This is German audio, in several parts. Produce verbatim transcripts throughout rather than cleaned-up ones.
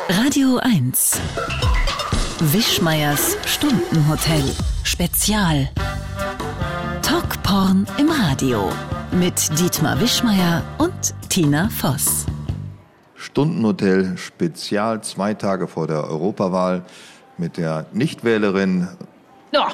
Radio eins. Wischmeiers Stundenhotel. Spezial. Talkporn im Radio. Mit Dietmar Wischmeier und Tina Voss. Stundenhotel Spezial, zwei Tage vor der Europawahl mit der Nichtwählerin, Ja.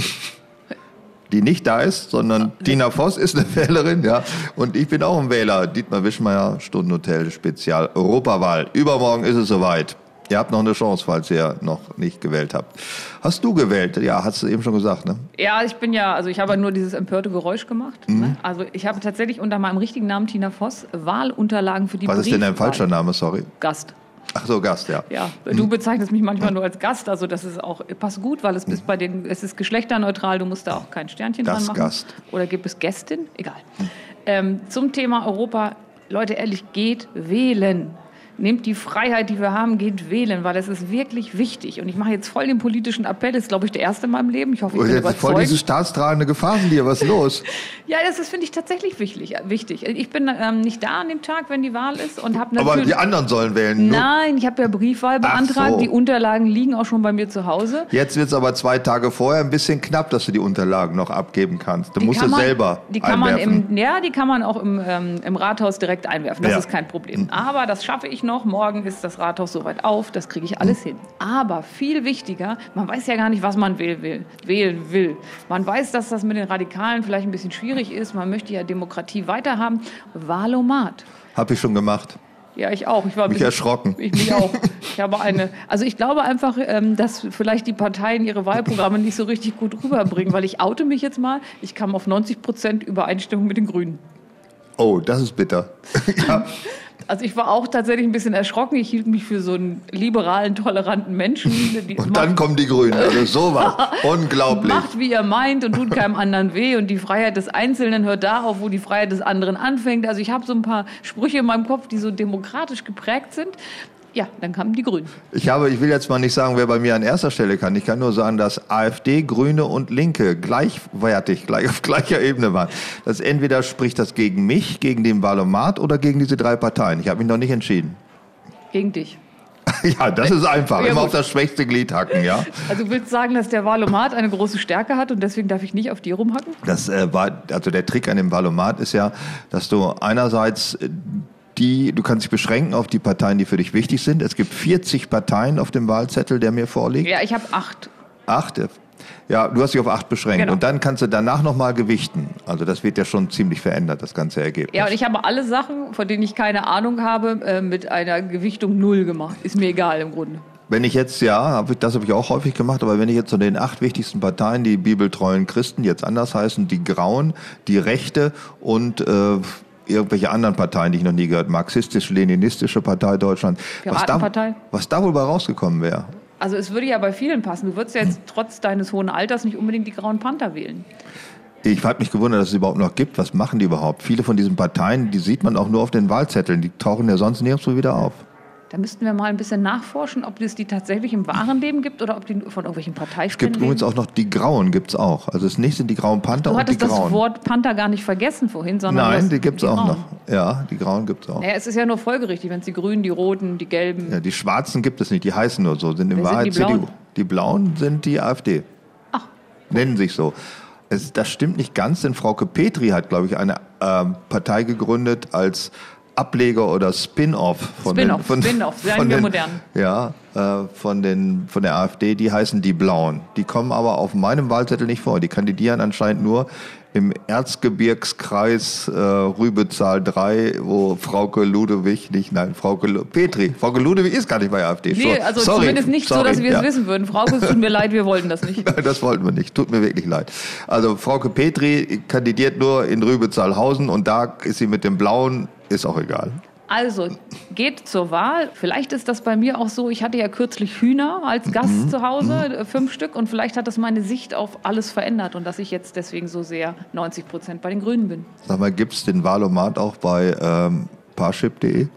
die nicht da ist, sondern Tina Voss ist eine Wählerin, ja. Und ich bin auch ein Wähler. Dietmar Wischmeier, Stundenhotel Spezial Europawahl. Übermorgen ist es soweit. Ihr habt noch eine Chance, falls ihr noch nicht gewählt habt. Hast du gewählt? Ja, hast du eben schon gesagt, ne? Ja, ich bin ja, also ich habe nur dieses empörte Geräusch gemacht. Mhm. Ne? Also ich habe tatsächlich unter meinem richtigen Namen Tina Voss Wahlunterlagen für die Was ist denn dein Briefwahl. falscher Name, sorry? Gast. Ach so, Gast, ja. Ja, du bezeichnest mich manchmal nur als Gast, also das ist auch, passt gut, weil es ist bei den, es ist geschlechterneutral, du musst da auch kein Sternchen Das dran machen. Gast. Oder gibt es Gästin? Egal. Ähm, zum Thema Europa, Leute, ehrlich, geht wählen. Nehmt die Freiheit, die wir haben, geht wählen, weil das ist wirklich wichtig. Und ich mache jetzt voll den politischen Appell, das ist, glaube ich, der erste in meinem Leben. Ich hoffe, ich Oh, bin jetzt ist voll überzeugt. diese staatstragende Gefahr in dir, was ist los? Ja, das ist, finde ich, tatsächlich wichtig. wichtig. Ich bin ähm, nicht da an dem Tag, wenn die Wahl ist und habe natürlich... Aber die anderen sollen wählen. Nur Nein, ich habe ja Briefwahl Ach beantragt. so. Die Unterlagen liegen auch schon bei mir zu Hause. Jetzt wird es aber zwei Tage vorher ein bisschen knapp, dass du die Unterlagen noch abgeben kannst. Du musst kann es man, selber die kann man einwerfen. im, Ja, die kann man auch im, ähm, im Rathaus direkt einwerfen. Das Ja. ist kein Problem. Aber das schaffe ich noch. Morgen ist das Rathaus soweit auf. Das kriege ich alles hin. Aber viel wichtiger, man weiß ja gar nicht, was man will, will, wählen will. Man weiß, dass das mit den Radikalen vielleicht ein bisschen schwierig ist. Man möchte ja Demokratie weiterhaben. Wahlomat. Hab ich schon gemacht. Ja, ich auch. Ich war ein Mich bisschen- erschrocken. Ich mich auch. Ich habe eine. Also ich glaube einfach, ähm, dass vielleicht die Parteien ihre Wahlprogramme nicht so richtig gut rüberbringen, weil ich oute mich jetzt mal. Ich kam auf neunzig Prozent Übereinstimmung mit den Grünen. Oh, das ist bitter. Ja. Also ich war auch tatsächlich ein bisschen erschrocken. Ich hielt mich für so einen liberalen, toleranten Menschen. Die Und dann kommen die Grünen. Also sowas. Unglaublich. Macht, wie ihr meint und tut keinem anderen weh. Und die Freiheit des Einzelnen hört da auf, wo die Freiheit des anderen anfängt. Also ich habe so ein paar Sprüche in meinem Kopf, die so demokratisch geprägt sind. Ja, dann kamen die Grünen. Ich habe, ich will jetzt mal nicht sagen, wer bei mir an erster Stelle kann. Ich kann nur sagen, dass AfD, Grüne und Linke gleichwertig, gleich auf gleicher Ebene waren. Das entweder spricht das gegen mich, gegen den Wahlomat oder gegen diese drei Parteien. Ich habe mich noch nicht entschieden. Gegen dich. Ja, das ist einfach. Ja, Immer gut. auf das schwächste Glied hacken, ja. Also du willst sagen, dass der Wahlomat eine große Stärke hat und deswegen darf ich nicht auf dir rumhacken? Das äh, war, also der Trick an dem Wahlomat ist ja, dass du einerseits äh, die, du kannst dich beschränken auf die Parteien, die für dich wichtig sind. Es gibt vierzig Parteien auf dem Wahlzettel, der mir vorliegt. Ja, ich habe acht. Acht? Ja, du hast dich auf acht beschränkt. Genau. Und dann kannst du danach nochmal gewichten. Also das wird ja schon ziemlich verändert, das ganze Ergebnis. Ja, und ich habe alle Sachen, von denen ich keine Ahnung habe, äh, mit einer Gewichtung null gemacht. Ist mir egal im Grunde. Wenn ich jetzt, ja, hab ich, das habe ich auch häufig gemacht, aber wenn ich jetzt zu den acht wichtigsten Parteien, die bibeltreuen Christen, jetzt anders heißen, die Grauen, die Rechte und äh, irgendwelche anderen Parteien, die ich noch nie gehört, marxistisch-leninistische Partei Deutschland, was da, Piratenpartei? was da wohl bei rausgekommen wäre. Also es würde ja bei vielen passen. Du würdest ja jetzt trotz deines hohen Alters nicht unbedingt die Grauen Panther wählen. Ich habe mich gewundert, dass es überhaupt noch gibt. Was machen die überhaupt? Viele von diesen Parteien, die sieht man auch nur auf den Wahlzetteln. Die tauchen ja sonst nirgendwo wieder auf. Da müssten wir mal ein bisschen nachforschen, ob es die tatsächlich im wahren Leben gibt oder ob die nur von irgendwelchen Es gibt Parteispenden übrigens leben. auch noch die Grauen, gibt's auch. Also das nächste sind die Grauen Panther Du und die hattest das Grauen. Wort Panther gar nicht vergessen vorhin, sondern Nein, das- die gibt's auch Grauen. noch. Ja, die Grauen gibt's auch. Naja, es ist ja nur folgerichtig, wenn es die Grünen, die Roten, die Gelben... Ja, die Schwarzen gibt es nicht, die heißen nur so, sind in Wer sind Wahrheit die Blauen? C D U. Die Blauen sind die AfD. Ach. Nennen sich so. Es, das stimmt nicht ganz, denn Frauke Petry hat, glaube ich, eine ähm, Partei gegründet als Ableger oder Spin-off von Spin-off, den, von, Spin-off, seien von wir den, modern. Ja, äh, von den von der AfD, die heißen die Blauen. Die kommen aber auf meinem Wahlzettel nicht vor. Die kandidieren anscheinend nur im Erzgebirgskreis äh, Rübezahl drei, wo Frauke Ludewig nicht, nein, Frauke Lu- Petry. Frauke Ludewig ist gar nicht bei AfD. Nee, also Sorry, zumindest nicht sorry, so, dass wir ja. es wissen würden. Frau, es tut mir leid, wir wollten das nicht. Nein, das wollten wir nicht. Tut mir wirklich leid. Also Frauke Petry kandidiert nur in Rübezahlhausen und da ist sie mit dem Blauen, ist auch egal. Also, geht zur Wahl. Vielleicht ist das bei mir auch so, ich hatte ja kürzlich Hühner als Gast Mhm. zu Hause, äh, fünf Stück, und vielleicht hat das meine Sicht auf alles verändert und dass ich jetzt deswegen so sehr neunzig Prozent bei den Grünen bin. Sag mal, gibt's den Wahlomat auch bei ähm, parship punkt de?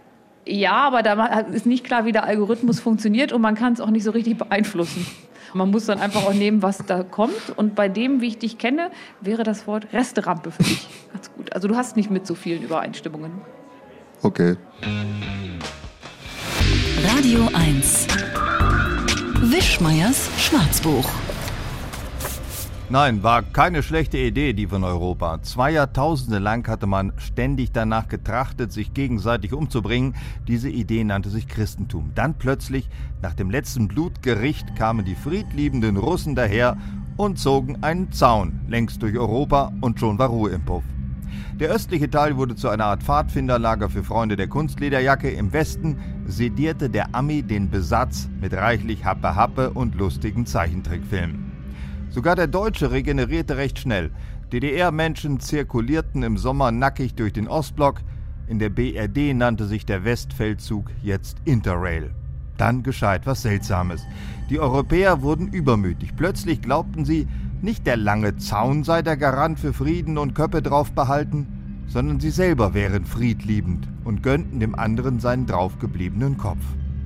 Ja, aber da ist nicht klar, wie der Algorithmus funktioniert und man kann es auch nicht so richtig beeinflussen. Man muss dann einfach auch nehmen, was da kommt. Und bei dem, wie ich dich kenne, wäre das Wort Resterampe für dich ganz gut. Also du hast nicht mit so vielen Übereinstimmungen. Okay. Radio eins. Wischmeiers Schwarzbuch. Nein, war keine schlechte Idee, die von Europa. Zwei Jahrtausende lang hatte man ständig danach getrachtet, sich gegenseitig umzubringen. Diese Idee nannte sich Christentum. Dann plötzlich, nach dem letzten Blutgericht, kamen die friedliebenden Russen daher und zogen einen Zaun längs durch Europa und schon war Ruhe im Puff. Der östliche Teil wurde zu einer Art Pfadfinderlager für Freunde der Kunstlederjacke. Im Westen sedierte der Ami den Besatz mit reichlich Happe-Happe und lustigen Zeichentrickfilmen. Sogar der Deutsche regenerierte recht schnell. D D R-Menschen zirkulierten im Sommer nackig durch den Ostblock. In der B R D nannte sich der Westfeldzug jetzt Interrail. Dann geschah etwas Seltsames. Die Europäer wurden übermütig. Plötzlich glaubten sie, nicht der lange Zaun sei der Garant für Frieden und Köppe drauf behalten, sondern sie selber wären friedliebend und gönnten dem anderen seinen draufgebliebenen Kopf.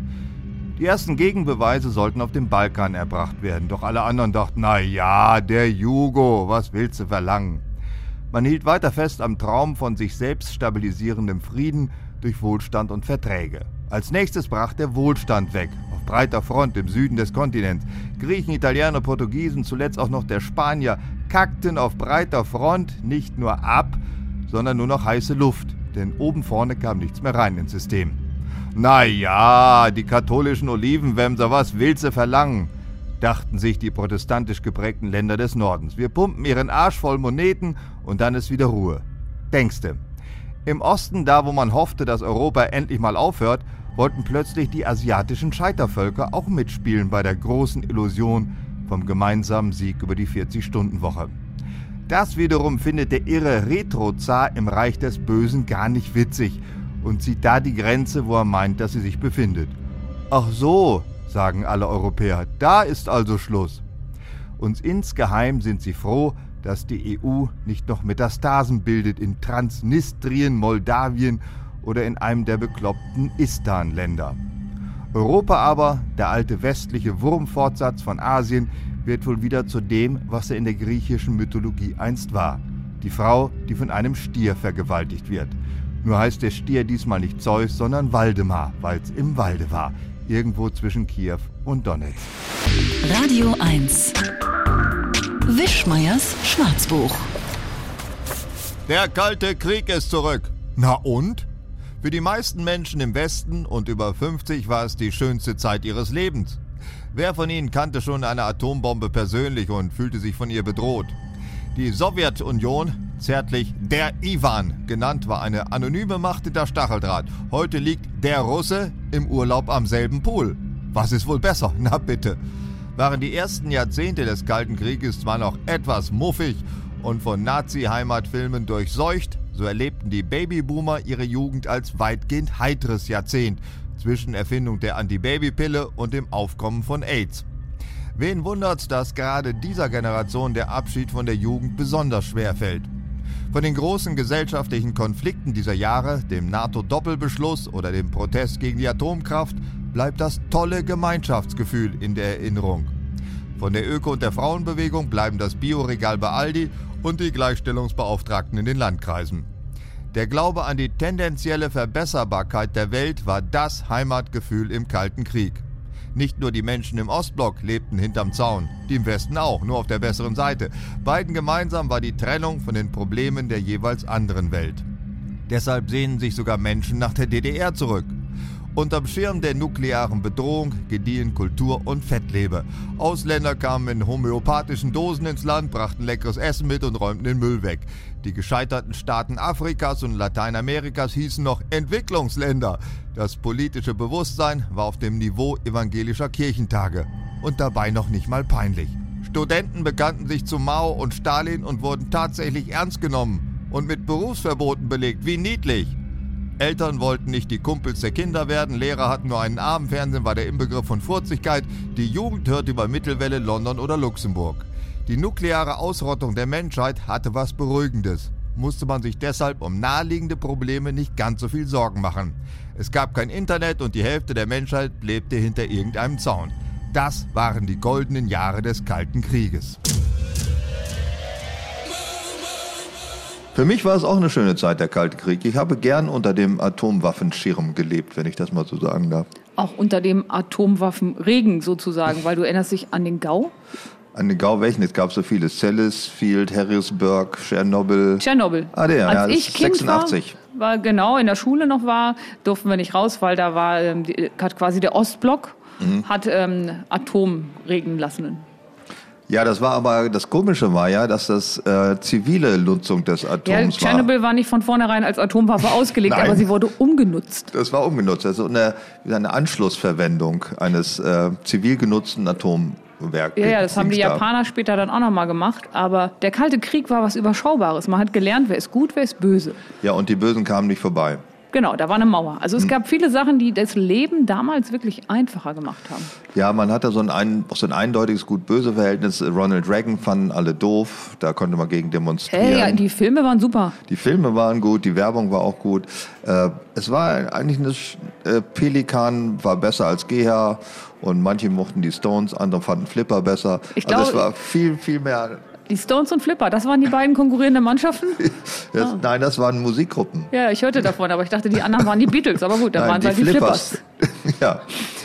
Die ersten Gegenbeweise sollten auf dem Balkan erbracht werden, doch alle anderen dachten, na ja, der Jugo, was willst du verlangen? Man hielt weiter fest am Traum von sich selbst stabilisierendem Frieden durch Wohlstand und Verträge. Als nächstes brach der Wohlstand weg, auf breiter Front im Süden des Kontinents. Griechen, Italiener, Portugiesen, zuletzt auch noch der Spanier, kackten auf breiter Front nicht nur ab, sondern nur noch heiße Luft, denn oben vorne kam nichts mehr rein ins System. Na ja, die katholischen Olivenwämser, was willst du verlangen? Dachten sich die protestantisch geprägten Länder des Nordens. Wir pumpen ihren Arsch voll Moneten und dann ist wieder Ruhe. Denkste. Im Osten, da wo man hoffte, dass Europa endlich mal aufhört, wollten plötzlich die asiatischen Scheitervölker auch mitspielen bei der großen Illusion vom gemeinsamen Sieg über die vierzig-Stunden-Woche. Das wiederum findet der irre Retro-Zar im Reich des Bösen gar nicht witzig und zieht da die Grenze, wo er meint, dass sie sich befindet. Ach so, sagen alle Europäer, da ist also Schluss. Und insgeheim sind sie froh, dass die E U nicht noch Metastasen bildet in Transnistrien, Moldawien oder in einem der bekloppten Istan-Länder. Europa aber, der alte westliche Wurmfortsatz von Asien, wird wohl wieder zu dem, was er in der griechischen Mythologie einst war. Die Frau, die von einem Stier vergewaltigt wird. Nur heißt der Stier diesmal nicht Zeus, sondern Waldemar, weil es im Walde war, irgendwo zwischen Kiew und Donetsk. Radio eins. Wischmeiers Schwarzbuch. Der Kalte Krieg ist zurück. Na und? Für die meisten Menschen im Westen und über fünfzig war es die schönste Zeit ihres Lebens. Wer von ihnen kannte schon eine Atombombe persönlich und fühlte sich von ihr bedroht? Die Sowjetunion, zärtlich der Iwan genannt, war eine anonyme Macht hinter Stacheldraht. Heute liegt der Russe im Urlaub am selben Pool. Was ist wohl besser? Na bitte. Waren die ersten Jahrzehnte des Kalten Krieges zwar noch etwas muffig und von Nazi-Heimatfilmen durchseucht, so erlebten die Babyboomer ihre Jugend als weitgehend heiteres Jahrzehnt zwischen Erfindung der Antibabypille und dem Aufkommen von AIDS. Wen wundert's, dass gerade dieser Generation der Abschied von der Jugend besonders schwer fällt? Von den großen gesellschaftlichen Konflikten dieser Jahre, dem NATO-Doppelbeschluss oder dem Protest gegen die Atomkraft, bleibt das tolle Gemeinschaftsgefühl in der Erinnerung. Von der Öko- und der Frauenbewegung bleiben das Bioregal bei Aldi und die Gleichstellungsbeauftragten in den Landkreisen. Der Glaube an die tendenzielle Verbesserbarkeit der Welt war das Heimatgefühl im Kalten Krieg. Nicht nur die Menschen im Ostblock lebten hinterm Zaun, die im Westen auch, nur auf der besseren Seite. Beiden gemeinsam war die Trennung von den Problemen der jeweils anderen Welt. Deshalb sehnen sich sogar Menschen nach der D D R zurück. Unterm Schirm der nuklearen Bedrohung gediehen Kultur und Fettlebe. Ausländer kamen in homöopathischen Dosen ins Land, brachten leckeres Essen mit und räumten den Müll weg. Die gescheiterten Staaten Afrikas und Lateinamerikas hießen noch Entwicklungsländer. Das politische Bewusstsein war auf dem Niveau evangelischer Kirchentage und dabei noch nicht mal peinlich. Studenten bekannten sich zu Mao und Stalin und wurden tatsächlich ernst genommen und mit Berufsverboten belegt. Wie niedlich! Eltern wollten nicht die Kumpels der Kinder werden, Lehrer hatten nur einen Arm, Fernsehen war der Inbegriff von Furzigkeit, die Jugend hörte über Mittelwelle, London oder Luxemburg. Die nukleare Ausrottung der Menschheit hatte was Beruhigendes, musste man sich deshalb um naheliegende Probleme nicht ganz so viel Sorgen machen. Es gab kein Internet und die Hälfte der Menschheit lebte hinter irgendeinem Zaun. Das waren die goldenen Jahre des Kalten Krieges. Für mich war es auch eine schöne Zeit, der Kalte Krieg. Ich habe gern unter dem Atomwaffenschirm gelebt, wenn ich das mal so sagen darf. Auch unter dem Atomwaffenregen sozusagen, weil du erinnerst dich an den Gau? An den Gau welchen? Es gab so viele. Sellafield, Harrisburg, Tschernobyl. Tschernobyl. Ah, der, Als ja, das ich ist Kind sechsundachtzig. War, war genau in der Schule noch war, durften wir nicht raus, weil da war ähm, die, hat quasi der Ostblock mhm. hat ähm, Atomregen lassen. Ja, das war aber, das Komische war ja, dass das äh, zivile Nutzung des Atoms ja, war. Tschernobyl war nicht von vornherein als Atomwaffe ausgelegt, aber sie wurde umgenutzt. Das war umgenutzt, also eine, eine Anschlussverwendung eines äh, zivil genutzten Atomwerks. Ja, ja, das haben die Japaner später dann auch nochmal gemacht, aber der Kalte Krieg war was Überschaubares. Man hat gelernt, wer ist gut, wer ist böse. Ja, und die Bösen kamen nicht vorbei. Genau, da war eine Mauer. Also es gab viele Sachen, die das Leben damals wirklich einfacher gemacht haben. Ja, man hatte so ein, ein, so ein eindeutiges Gut-Böse-Verhältnis. Ronald Reagan fanden alle doof, da konnte man gegen demonstrieren. Hey, ja, die Filme waren super. Die Filme waren gut, die Werbung war auch gut. Äh, es war eigentlich eine, äh, Pelikan war besser als Geha und manche mochten die Stones, andere fanden Flipper besser. Ich also glaube, es war viel, viel mehr... Die Stones und Flipper, das waren die beiden konkurrierenden Mannschaften? Das, ah. Nein, das waren Musikgruppen. Ja, ich hörte davon, aber ich dachte, die anderen waren die Beatles. Aber gut, da nein, waren die halt die Flippers. Flippers. Ja,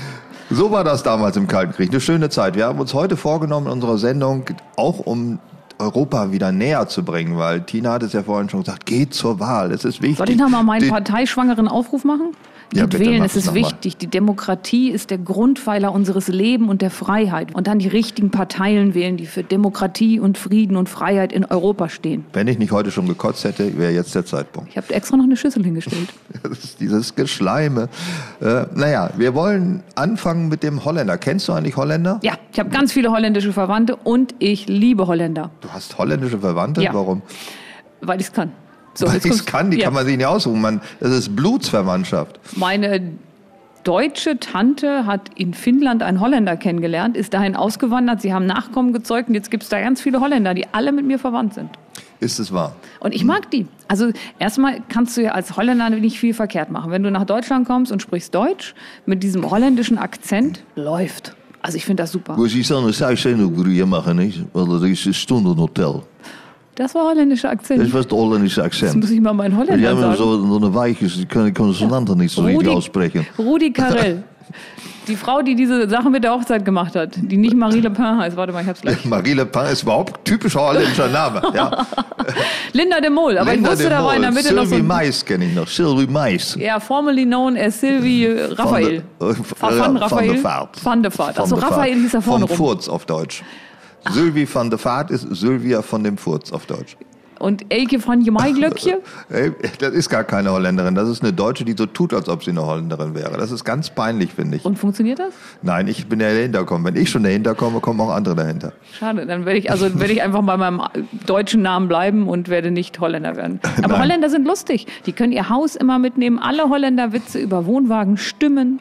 so war das damals im Kalten Krieg. Eine schöne Zeit. Wir haben uns heute vorgenommen in unserer Sendung, auch um Europa wieder näher zu bringen, weil Tina hat es ja vorhin schon gesagt, geht zur Wahl, es ist wichtig. Soll ich noch mal meinen die, parteischwangeren Aufruf machen? Ja, Geht bitte, wählen, mach es das ist noch mal. wichtig. Die Demokratie ist der Grundpfeiler unseres Lebens und der Freiheit. Und dann die richtigen Parteien wählen, die für Demokratie und Frieden und Freiheit in Europa stehen. Wenn ich nicht heute schon gekotzt hätte, wäre jetzt der Zeitpunkt. Ich habe extra noch eine Schüssel hingestellt. Das ist dieses Geschleime. Äh, naja, wir wollen anfangen mit dem Holländer. Kennst du eigentlich Holländer? Ja, ich habe ganz viele holländische Verwandte und ich liebe Holländer. Du hast holländische Verwandte? Ja. Warum? Weil ich es kann. So, Weil jetzt ich es kommt's. kann, die Ja. kann man sich nicht aussuchen. Man, das ist Blutsverwandtschaft. Meine deutsche Tante hat in Finnland einen Holländer kennengelernt, ist dahin ausgewandert, sie haben Nachkommen gezeugt und jetzt gibt es da ganz viele Holländer, die alle mit mir verwandt sind. Ist es wahr? Und ich mag die. Also erstmal kannst du ja als Holländer nicht viel verkehrt machen. Wenn du nach Deutschland kommst und sprichst Deutsch mit diesem holländischen Akzent, läuft. Also ich finde das super. Hoe is iets anders uitzending voor je mag niet, want dat is een Stundenhotel. Das war holländischer Akzent. Dat was het Holländische Das accent. muss ich mal meinen Die Holländer hebben sagen. zo een wijkjes, die kunnen die consonanten niet zo richtig aussprechen. Rudi Carrell. Die Frau, die diese Sache mit der Hochzeit gemacht hat, die nicht Marie Le Pen heißt. Warte mal, ich hab's gleich. Marie Le Pen ist überhaupt typischer holländischer Name. Ja. Linda de Mol. Aber Linda ich wusste, de da war in der Mol. Mitte noch so Sylvie ein... Mais kenne ich noch. Sylvie Mais. Ja, formerly known as Sylvie Raphael. Van, de, Van, ja, Van Raphael. Van der Vaart. Van der Vaart. Achso, Van der Raphael Vaart. hieß er vorne Vom rum. Furz auf Deutsch. Sylvie van der Vaart ist Sylvia von dem Furz auf Deutsch. Und Elke van Jamaiglöckje? Ey, das ist gar keine Holländerin. Das ist eine Deutsche, die so tut, als ob sie eine Holländerin wäre. Das ist ganz peinlich, finde ich. Und funktioniert das? Nein, ich bin der dahinter komme. Wenn ich schon dahinter komme, kommen auch andere dahinter. Schade, dann werde ich, also werde ich einfach bei meinem deutschen Namen bleiben und werde nicht Holländer werden. Aber Nein. Holländer sind lustig. Die können ihr Haus immer mitnehmen. Alle Holländer-Witze über Wohnwagen stimmen.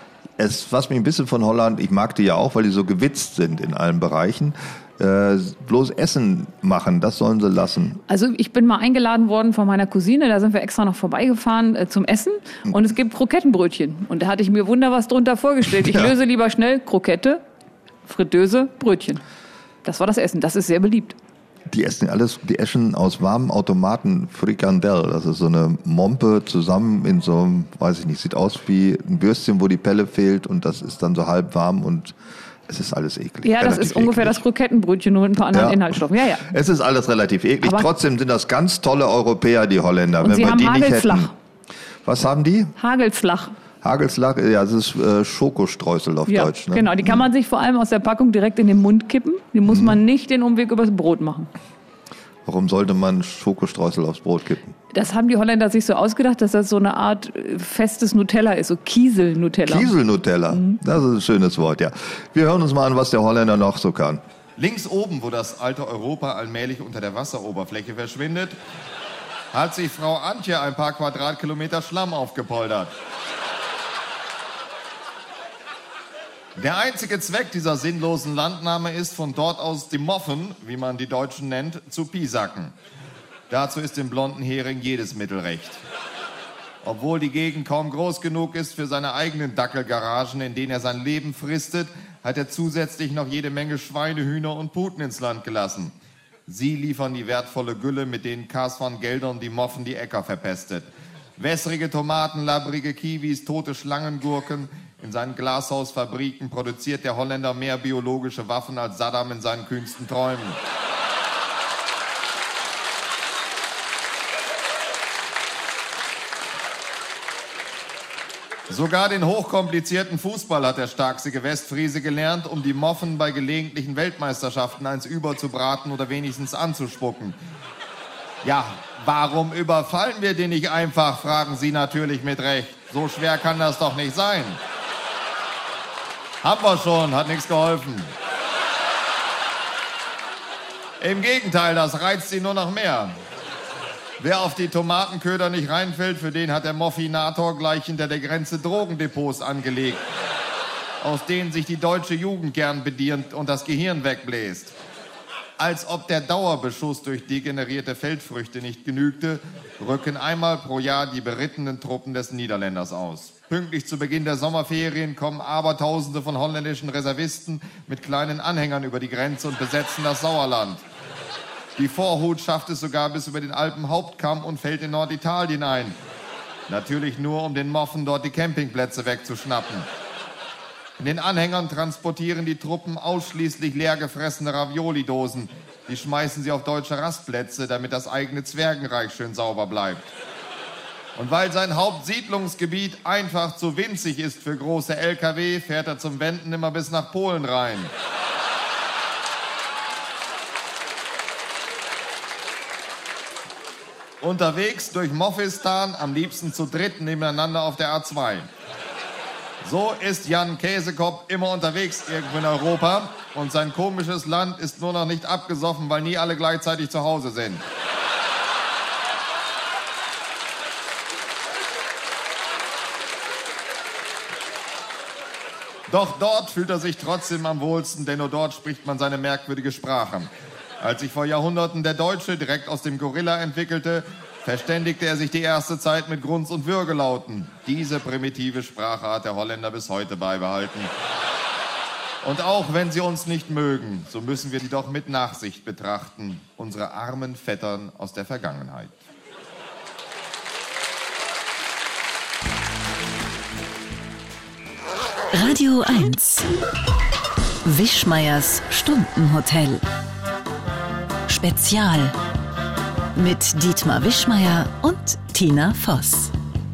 Es, was mich ein bisschen von Holland, ich mag die ja auch, weil die so gewitzt sind in allen Bereichen. Äh, bloß Essen machen, das sollen sie lassen. Also ich bin mal eingeladen worden von meiner Cousine, da sind wir extra noch vorbeigefahren äh, zum Essen und es gibt Krokettenbrötchen. Und da hatte ich mir wunder was drunter vorgestellt. Ich Ja. löse lieber schnell Krokette, Fritteuse, Brötchen. Das war das Essen, das ist sehr beliebt. Die essen alles, die essen aus warmen Automaten Frikandel. Das ist so eine Mompe zusammen in so einem, weiß ich nicht, sieht aus wie ein Würstchen, wo die Pelle fehlt und das ist dann so halb warm und es ist alles eklig. Ja, das Relativ ist ungefähr eklig. das Krokettenbrötchen, nur mit ein paar anderen Ja. Inhaltsstoffen. Ja, ja. Es ist alles relativ eklig. Aber- Trotzdem sind das ganz tolle Europäer, die Holländer. Und Wenn sie wir haben die nicht Hagelslach. hätten. Was haben die? Hagelslach. Hagelslag, ja, das ist äh, Schokostreusel auf Ja, Deutsch. Ne? genau. Die kann man sich vor allem aus der Packung direkt in den Mund kippen. Die muss Mhm. man nicht den Umweg übers Brot machen. Warum sollte man Schokostreusel aufs Brot kippen? Das haben die Holländer sich so ausgedacht, dass das so eine Art äh, festes Nutella ist, so Kiesel-Nutella. Kiesel-Nutella, Mhm. das ist ein schönes Wort, ja. Wir hören uns mal an, was der Holländer noch so kann. Links oben, wo das alte Europa allmählich unter der Wasseroberfläche verschwindet, hat sich Frau Antje ein paar Quadratkilometer Schlamm aufgepoldert. Der einzige Zweck dieser sinnlosen Landnahme ist, von dort aus die Moffen, wie man die Deutschen nennt, zu piesacken. Dazu ist dem blonden Hering jedes Mittel recht. Obwohl die Gegend kaum groß genug ist für seine eigenen Dackelgaragen, in denen er sein Leben fristet, hat er zusätzlich noch jede Menge Schweine, Hühner und Puten ins Land gelassen. Sie liefern die wertvolle Gülle, mit denen K S von Geldern die Moffen die Äcker verpestet. Wässrige Tomaten, labbrige Kiwis, tote Schlangengurken. In seinen Glashausfabriken produziert der Holländer mehr biologische Waffen als Saddam in seinen kühnsten Träumen. Sogar den hochkomplizierten Fußball hat der starksige Westfriese gelernt, um die Moffen bei gelegentlichen Weltmeisterschaften eins überzubraten oder wenigstens anzuspucken. Ja, warum überfallen wir den nicht einfach, fragen Sie natürlich mit Recht. So schwer kann das doch nicht sein. Haben wir schon, hat nichts geholfen. Im Gegenteil, das reizt sie nur noch mehr. Wer auf die Tomatenköder nicht reinfällt, für den hat der Moffinator gleich hinter der Grenze Drogendepots angelegt, aus denen sich die deutsche Jugend gern bedient und das Gehirn wegbläst. Als ob der Dauerbeschuss durch degenerierte Feldfrüchte nicht genügte, rücken einmal pro Jahr die berittenen Truppen des Niederländers aus. Pünktlich zu Beginn der Sommerferien kommen Abertausende von holländischen Reservisten mit kleinen Anhängern über die Grenze und besetzen das Sauerland. Die Vorhut schafft es sogar bis über den Alpenhauptkamm und fällt in Norditalien ein. Natürlich nur, um den Moffen dort die Campingplätze wegzuschnappen. In den Anhängern transportieren die Truppen ausschließlich leer gefressene Ravioli-Dosen. Die schmeißen sie auf deutsche Rastplätze, damit das eigene Zwergenreich schön sauber bleibt. Und weil sein Hauptsiedlungsgebiet einfach zu winzig ist für große L K W, fährt er zum Wenden immer bis nach Polen rein. Unterwegs durch Moffistan, am liebsten zu dritt nebeneinander auf der A zwei. So ist Jan Käsekopf immer unterwegs irgendwo in Europa und sein komisches Land ist nur noch nicht abgesoffen, weil nie alle gleichzeitig zu Hause sind. Doch dort fühlt er sich trotzdem am wohlsten, denn nur dort spricht man seine merkwürdige Sprache. Als sich vor Jahrhunderten der Deutsche direkt aus dem Gorilla entwickelte, verständigte er sich die erste Zeit mit Grunz- und Würgelauten. Diese primitive Sprache hat der Holländer bis heute beibehalten. Und auch wenn sie uns nicht mögen, so müssen wir sie doch mit Nachsicht betrachten, unsere armen Vettern aus der Vergangenheit. Radio eins. Wischmeiers Stundenhotel. Spezial. Mit Dietmar Wischmeier und Tina Voss.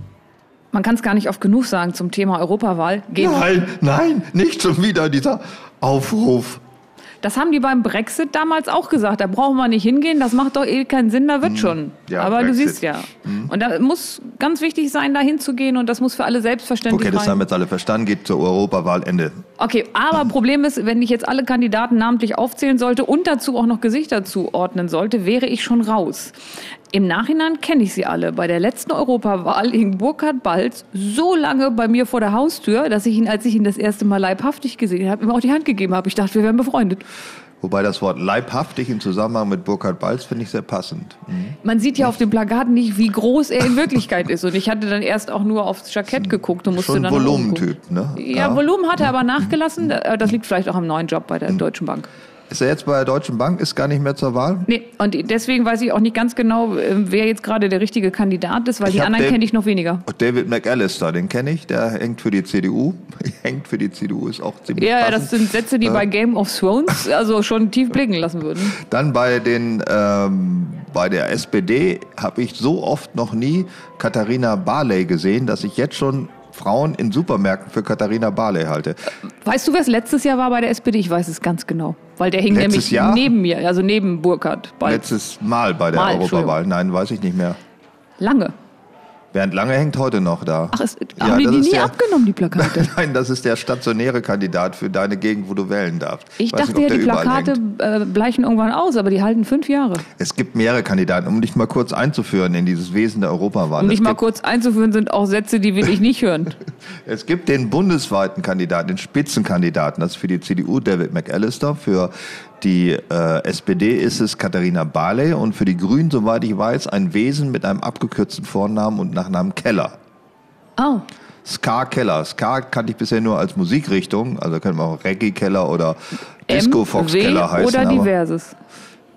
Man kann es gar nicht oft genug sagen zum Thema Europawahl. Geht Nein, nein, nicht schon wieder dieser Aufruf. Das haben die beim Brexit damals auch gesagt. Da brauchen wir nicht hingehen, das macht doch eh keinen Sinn, da wird schon. Ja, aber Brexit. Du siehst ja. Mhm. Und da muss ganz wichtig sein, da hinzugehen und das muss für alle selbstverständlich Okay, das sein. haben jetzt alle verstanden, geht zur Europawahl, Ende. Okay, aber Problem ist, wenn ich jetzt alle Kandidaten namentlich aufzählen sollte und dazu auch noch Gesichter zuordnen sollte, wäre ich schon raus. Im Nachhinein kenne ich sie alle. Bei der letzten Europawahl hing Burkhard Balz so lange bei mir vor der Haustür, dass ich ihn, als ich ihn das erste Mal leibhaftig gesehen habe, ihm auch die Hand gegeben habe. Ich dachte, wir wären befreundet. Wobei das Wort leibhaftig im Zusammenhang mit Burkhard Balz finde ich sehr passend. Mhm. Man sieht ja auf dem Plakat nicht, wie groß er in Wirklichkeit ist. Und ich hatte dann erst auch nur aufs Jackett geguckt und musste Schon dann Volumentyp, ne? Ja, Ja, Volumen hat er aber nachgelassen. Das liegt vielleicht auch am neuen Job bei der Deutschen Bank. Ist er jetzt bei der Deutschen Bank, ist gar nicht mehr zur Wahl? Nee, und deswegen weiß ich auch nicht ganz genau, wer jetzt gerade der richtige Kandidat ist, weil Ich die hab anderen den- kenne ich noch weniger. David McAllister, den kenne ich, der hängt für die C D U. hängt für die C D U, ist auch ziemlich Ja, passend. das sind Sätze, die Ja. bei Game of Thrones also schon tief blicken lassen würden. Dann bei den ähm, bei der S P D habe ich so oft noch nie Katharina Barley gesehen, dass ich jetzt schon Frauen in Supermärkten für Katharina Barley halte. Weißt du, wer es letztes Jahr war bei der S P D? Ich weiß es ganz genau. Weil der hing Letztes nämlich Jahr? neben mir, also neben Burkhard Balz. Letztes Mal bei der Mal, Europawahl. Nein, weiß ich nicht mehr. Lange. Bernd Lange hängt heute noch da. Ach, es, Ja, haben die das die ist nie der- abgenommen, die Plakate? Nein, das ist der stationäre Kandidat für deine Gegend, wo du wählen darfst. Ich Weiß dachte nicht, ja, ob der die überall Plakate hängt. äh, bleichen irgendwann aus, aber die halten fünf Jahre. Es gibt mehrere Kandidaten, um dich mal kurz einzuführen in dieses Wesen der Europawahl. Um dich es, mal gibt, kurz einzuführen, sind auch Sätze, die will ich nicht hören. es gibt den bundesweiten Kandidaten, den Spitzenkandidaten. Das ist für die C D U David McAllister, für die äh, S P D ist es Katharina Barley und für die Grünen, soweit ich weiß, ein Wesen mit einem abgekürzten Vornamen und Nachnamen Keller. Oh. Ska Keller. Ska kannte ich bisher nur als Musikrichtung, also können wir auch Reggae Keller oder Disco M, Fox W Keller heißen. oder aber diverses.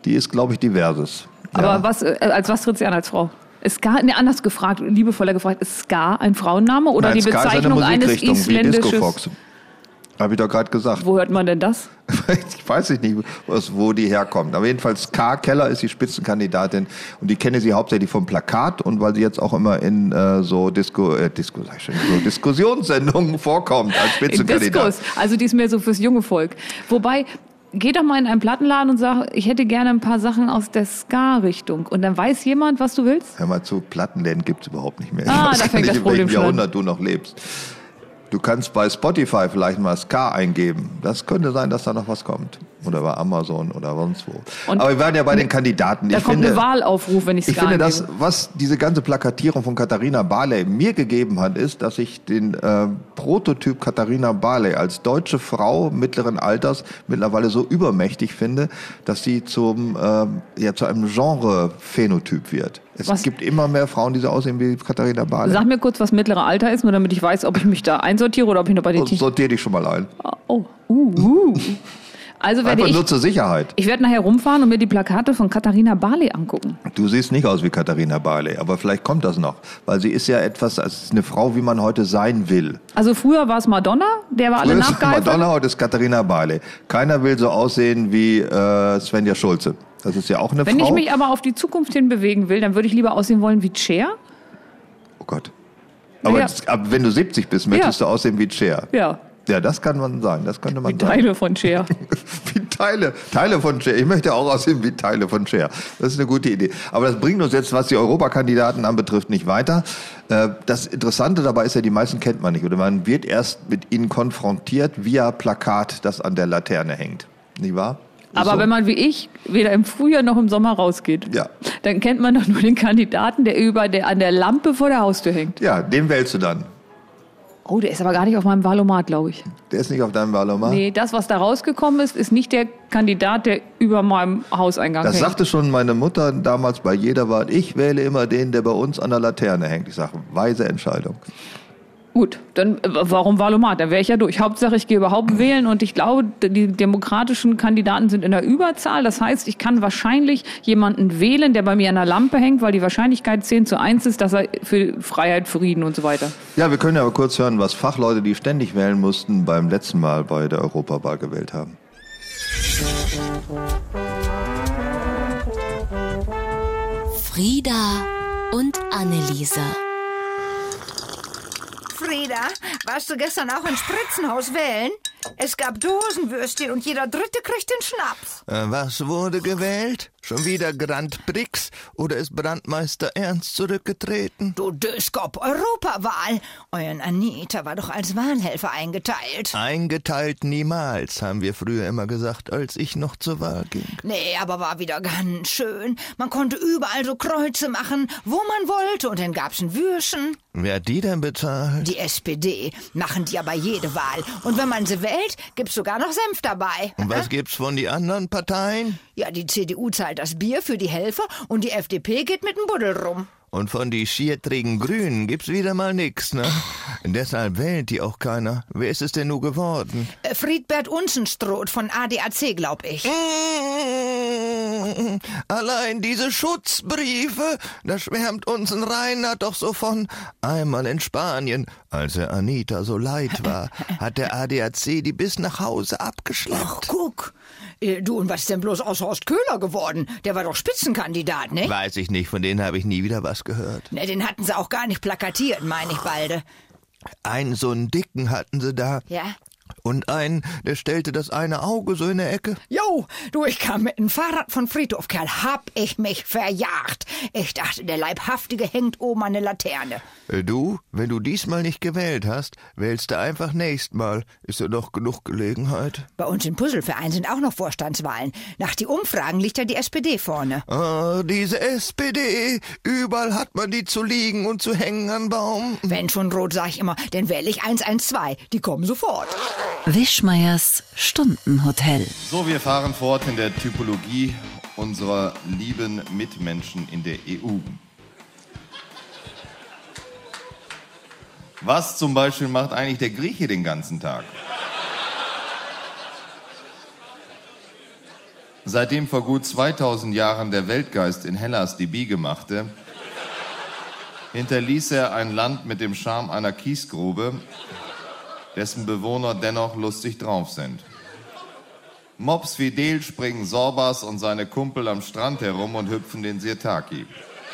die ist, glaube ich, diverses. Aber Ja. was, äh, als was tritt sie an als Frau? Ist Ska, nee, anders gefragt, liebevoller gefragt, ist Ska ein Frauenname oder Nein, die Ska Bezeichnung ist eine eines Musikrichtung, wie isländisches... Disco Fox. Habe ich doch gerade gesagt. Wo hört man denn das? Ich weiß nicht, was, wo die herkommt. Aber jedenfalls Ska Keller ist die Spitzenkandidatin und die kenne sie hauptsächlich vom Plakat und weil sie jetzt auch immer in äh, so, Disco, äh, Disco, sag ich schon, so Diskussionssendungen vorkommt als Spitzenkandidat. Diskus. Also die ist mehr so fürs junge Volk. Wobei, geh doch mal in einen Plattenladen und sag, ich hätte gerne ein paar Sachen aus der Ska-Richtung. Und dann weiß jemand, was du willst? Hör mal zu, Plattenläden gibt's überhaupt nicht mehr. Ah, ich weiß da gar fängt nicht, das in Problem welchem schon an. Jahrhundert du noch lebst. Du kannst bei Spotify vielleicht mal Ska eingeben. Das könnte sein, dass da noch was kommt. Oder bei Amazon oder sonst wo. Und Aber wir waren ja bei den Kandidaten. Da ich kommt finde, ein Wahlaufruf, wenn ich Ich Ska finde, das, eingebe. was diese ganze Plakatierung von Katharina Barley mir gegeben hat, ist, dass ich den äh, Prototyp Katharina Barley als deutsche Frau mittleren Alters mittlerweile so übermächtig finde, dass sie zum, äh, ja, zu einem Genre-Phänotyp wird. Es Was? gibt immer mehr Frauen, die so aussehen wie Katharina Barley. Sag mir kurz, was mittlere Alter ist, nur damit ich weiß, ob ich mich da einsortiere oder ob ich noch bei den Teams... Sortier dich schon mal ein. Oh, uh, uh. Also werde Einfach ich... nur zur Sicherheit. Ich werde nachher rumfahren und mir die Plakate von Katharina Barley angucken. Du siehst nicht aus wie Katharina Barley, aber vielleicht kommt das noch. Weil sie ist ja etwas, als eine Frau, wie man heute sein will. Also früher war es Madonna, der war alle Früher ist nachgeeifert. Madonna, heute ist Katharina Barley. Keiner will so aussehen wie äh, Svenja Schulze. Das ist ja auch eine Wenn Frau. ich mich aber auf die Zukunft hin bewegen will, dann würde ich lieber aussehen wollen wie Cher. Oh Gott. Aber Ja. das, ab, wenn du siebzig bist, möchtest Ja. du aussehen wie Cher. Ja, Ja, das kann man sagen. Das könnte man wie sagen. Teile von Cher. Wie Teile. Teile von Cher. Ich möchte auch aussehen wie Teile von Cher. Das ist eine gute Idee. Aber das bringt uns jetzt, was die Europakandidaten anbetrifft, nicht weiter. Äh, Das Interessante dabei ist ja, die meisten kennt man nicht. Oder man wird erst mit ihnen konfrontiert via Plakat, das an der Laterne hängt. Nicht wahr? Ist Aber so. wenn man wie ich weder im Frühjahr noch im Sommer rausgeht, Ja. dann kennt man doch nur den Kandidaten, der über der an der Lampe vor der Haustür hängt. Ja, den wählst du dann. Oh, der ist aber gar nicht auf meinem Wahlomat, glaube ich. Der ist nicht auf deinem Wahlomat? Nee, das, was da rausgekommen ist, ist nicht der Kandidat, der über meinem Hauseingang Das hängt. sagte schon meine Mutter damals bei jeder Wahl. Ich wähle immer den, der bei uns an der Laterne hängt. Ich sage, weise Entscheidung. Gut, dann äh, warum Wahlomat? Da wäre ich ja durch. Hauptsache, ich gehe überhaupt wählen und ich glaube, die demokratischen Kandidaten sind in der Überzahl. Das heißt, ich kann wahrscheinlich jemanden wählen, der bei mir an der Lampe hängt, weil die Wahrscheinlichkeit zehn zu eins ist, dass er für Freiheit, Frieden und so weiter. Ja, wir können ja aber kurz hören, was Fachleute, die ständig wählen mussten, beim letzten Mal bei der Europawahl gewählt haben. Frieda und Anneliese. Frieda, warst du gestern auch im Spritzenhaus wählen? Es gab Dosenwürstchen und jeder Dritte kriegt den Schnaps. Äh, Was wurde gewählt? Schon wieder Grand Prix oder ist Brandmeister Ernst zurückgetreten? Du Döskop, Europawahl. Euren Anita war doch als Wahlhelfer eingeteilt. Eingeteilt niemals, haben wir früher immer gesagt, als ich noch zur Wahl ging. Nee, aber war wieder ganz schön. Man konnte überall so Kreuze machen, wo man wollte. Und dann gab's ein Würschen. Wer hat die denn bezahlt? Die S P D machen die aber jede Wahl. Und wenn man sie wählt, gibt's sogar noch Senf dabei. Und was gibt's von die anderen Parteien? Ja, die C D U zahlt das Bier für die Helfer und die F D P geht mit dem Buddel rum. Und von die schiertrigen Grünen gibt's wieder mal nix, ne? Deshalb wählt die auch keiner. Wer ist es denn nur geworden? Äh, Friedbert Unzenstroth von A D A C, glaub ich. Mmh, allein diese Schutzbriefe, da schwärmt uns ein Reinhard doch so von. Einmal in Spanien, als er Anita so leid war, hat der A D A C die bis nach Hause abgeschleppt. Ach, guck. Äh, Du, und was ist denn bloß aus Horst Köhler geworden? Der war doch Spitzenkandidat, ne? Weiß ich nicht, von denen habe ich nie wieder was gehört. Ne, den hatten sie auch gar nicht plakatiert, meine ich balde. Einen so einen Dicken hatten sie da. Ja? Und einen, der stellte das eine Auge so in der Ecke. Jo, du, ich kam mit dem Fahrrad von Friedhof, Kerl, hab ich mich verjagt. Ich dachte, der Leibhaftige hängt oben an der Laterne. Äh, Du, wenn du diesmal nicht gewählt hast, wählst du einfach nächst Mal. Ist ja noch genug Gelegenheit. Bei uns im Puzzleverein sind auch noch Vorstandswahlen. Nach die Umfragen liegt ja die S P D vorne. Ah, diese S P D, überall hat man die zu liegen und zu hängen an Baum. Wenn schon rot, sag ich immer, dann wähle ich eins eins zwei. Die kommen sofort. Wischmeiers Stundenhotel. So, wir fahren fort in der Typologie unserer lieben Mitmenschen in der E U. Was zum Beispiel macht eigentlich der Grieche den ganzen Tag? Seitdem vor gut zweitausend Jahren der Weltgeist in Hellas die Biege machte, hinterließ er ein Land mit dem Charme einer Kiesgrube, dessen Bewohner dennoch lustig drauf sind. Mops Fidel springen Sorbas und seine Kumpel am Strand herum und hüpfen den Sirtaki.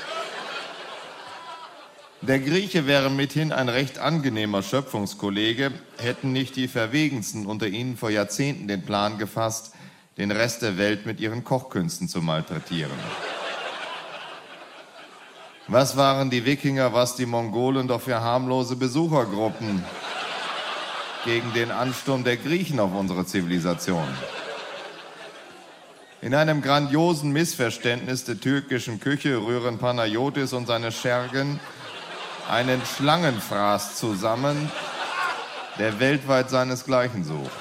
Der Grieche wäre mithin ein recht angenehmer Schöpfungskollege, hätten nicht die Verwegensten unter ihnen vor Jahrzehnten den Plan gefasst, den Rest der Welt mit ihren Kochkünsten zu malträtieren. Was waren die Wikinger, was die Mongolen doch für harmlose Besuchergruppen gegen den Ansturm der Griechen auf unsere Zivilisation? In einem grandiosen Missverständnis der türkischen Küche rühren Panayotis und seine Schergen einen Schlangenfraß zusammen, der weltweit seinesgleichen sucht.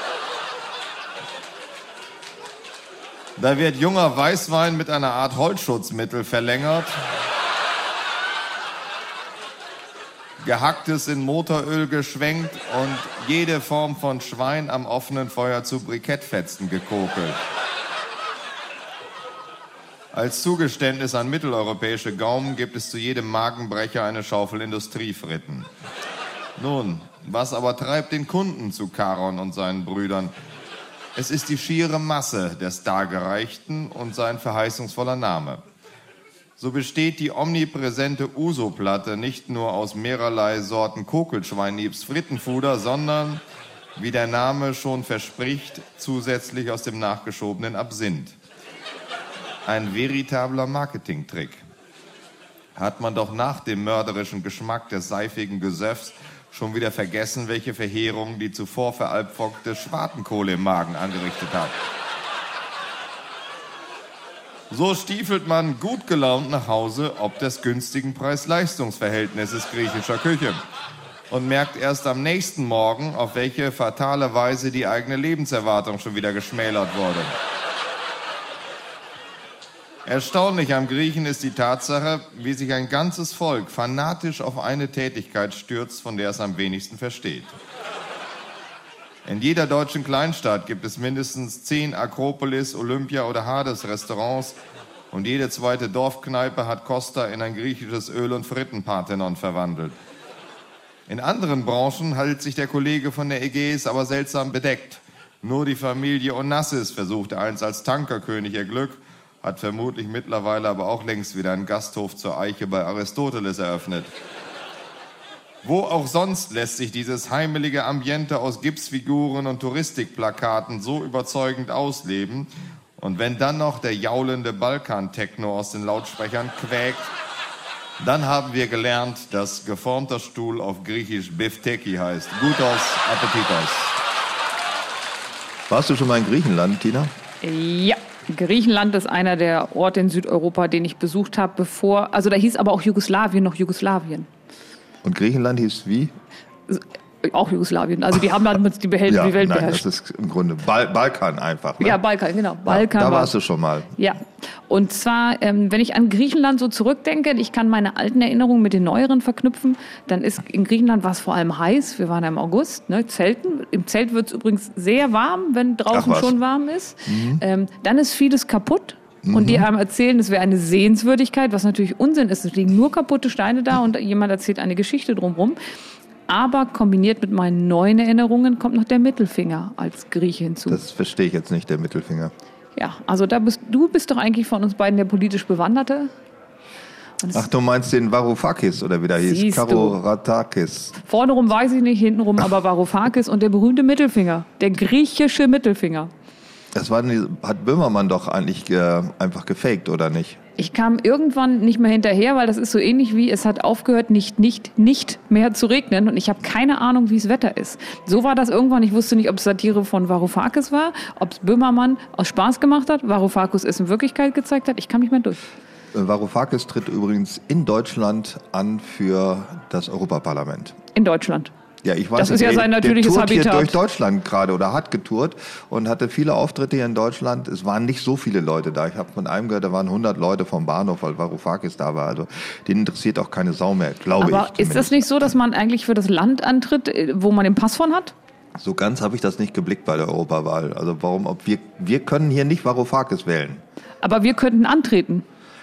Da wird junger Weißwein mit einer Art Holzschutzmittel verlängert, Gehacktes in Motoröl geschwenkt und jede Form von Schwein am offenen Feuer zu Brikettfetzen gekokelt. Als Zugeständnis an mitteleuropäische Gaumen gibt es zu jedem Magenbrecher eine Schaufel Industriefritten. Nun, was aber treibt den Kunden zu Charon und seinen Brüdern? Es ist die schiere Masse des Dargereichten und sein verheißungsvoller Name. So besteht die omnipräsente Uso-Platte nicht nur aus mehrerlei Sorten Kokelschweinliebs Frittenfuder, sondern, wie der Name schon verspricht, zusätzlich aus dem nachgeschobenen Absinth. Ein veritabler Marketingtrick. Hat man doch nach dem mörderischen Geschmack des seifigen Gesöffs schon wieder vergessen, welche Verheerung die zuvor veralpfogte Schwartenkohle im Magen angerichtet hat. So stiefelt man gut gelaunt nach Hause, ob des günstigen Preis-Leistungs-Verhältnisses griechischer Küche und merkt erst am nächsten Morgen, auf welche fatale Weise die eigene Lebenserwartung schon wieder geschmälert wurde. Erstaunlich am Griechen ist die Tatsache, wie sich ein ganzes Volk fanatisch auf eine Tätigkeit stürzt, von der es am wenigsten versteht. In jeder deutschen Kleinstadt gibt es mindestens zehn Akropolis, Olympia oder Hades-Restaurants und jede zweite Dorfkneipe hat Costa in ein griechisches Öl- und Frittenparthenon verwandelt. In anderen Branchen hält sich der Kollege von der Ägäis aber seltsam bedeckt. Nur die Familie Onassis versuchte einst als Tankerkönig ihr Glück, hat vermutlich mittlerweile aber auch längst wieder einen Gasthof zur Eiche bei Aristoteles eröffnet. Wo auch sonst lässt sich dieses heimelige Ambiente aus Gipsfiguren und Touristikplakaten so überzeugend ausleben. Und wenn dann noch der jaulende Balkan-Techno aus den Lautsprechern quäkt, dann haben wir gelernt, dass geformter Stuhl auf Griechisch Bifteki heißt. Gutos Appetitos. Warst du schon mal in Griechenland, Tina? Ja. Griechenland ist einer der Orte in Südeuropa, den ich besucht habe, bevor, also da hieß aber auch Jugoslawien noch Jugoslawien. Und Griechenland hieß wie? Auch Jugoslawien. Also die haben dann die, Behält- ja, die Welt nein, beherrscht. Das ist im Grunde Bal- Balkan einfach. Ne? Ja, Balkan, genau. Balkan ja, da war, warst du schon mal. Ja. Und zwar, ähm, wenn ich an Griechenland so zurückdenke, ich kann meine alten Erinnerungen mit den neueren verknüpfen, dann ist in Griechenland war es vor allem heiß. Wir waren ja im August, ne, Zelten. Im Zelt wird es übrigens sehr warm, wenn draußen schon warm ist. Mhm. Ähm, dann ist vieles kaputt. Und die haben erzählt, es wäre eine Sehenswürdigkeit, was natürlich Unsinn ist. Es liegen nur kaputte Steine da und jemand erzählt eine Geschichte drumherum. Aber kombiniert mit meinen neuen Erinnerungen kommt noch der Mittelfinger als Grieche hinzu. Das verstehe ich jetzt nicht, der Mittelfinger. Ja, also da bist, du bist doch eigentlich von uns beiden der politisch Bewanderte. Ach, du meinst den Varoufakis oder wie der hieß? Karatakis. Vorne rum weiß ich nicht, hinten rum aber Varoufakis und der berühmte Mittelfinger, der griechische Mittelfinger. Das war, hat Böhmermann doch eigentlich äh, einfach gefaked, oder nicht? Ich kam irgendwann nicht mehr hinterher, weil das ist so ähnlich wie, es hat aufgehört, nicht, nicht, nicht mehr zu regnen und ich habe keine Ahnung, wie das Wetter ist. So war das irgendwann. Ich wusste nicht, ob es Satire von Varoufakis war, ob es Böhmermann aus Spaß gemacht hat, Varoufakis es in Wirklichkeit gezeigt hat. Ich kam nicht mehr durch. Varoufakis tritt übrigens in Deutschland an für das Europaparlament. In Deutschland? Ja, ich weiß das ist ja sein natürliches der tourt Habitat. Hier durch Deutschland gerade oder hat getourt und hatte viele Auftritte hier in Deutschland. Es waren nicht so viele Leute da. Ich habe von einem gehört, da waren hundert Leute vom Bahnhof, weil Varoufakis da war. Also den interessiert auch keine Sau mehr, glaube ich. Aber ist das nicht so, dass man eigentlich für das Land antritt, wo man den Pass von hat? So ganz habe ich das nicht geblickt bei der Europawahl. Also warum, ob wir, wir können hier nicht Varoufakis wählen. Aber wir könnten antreten.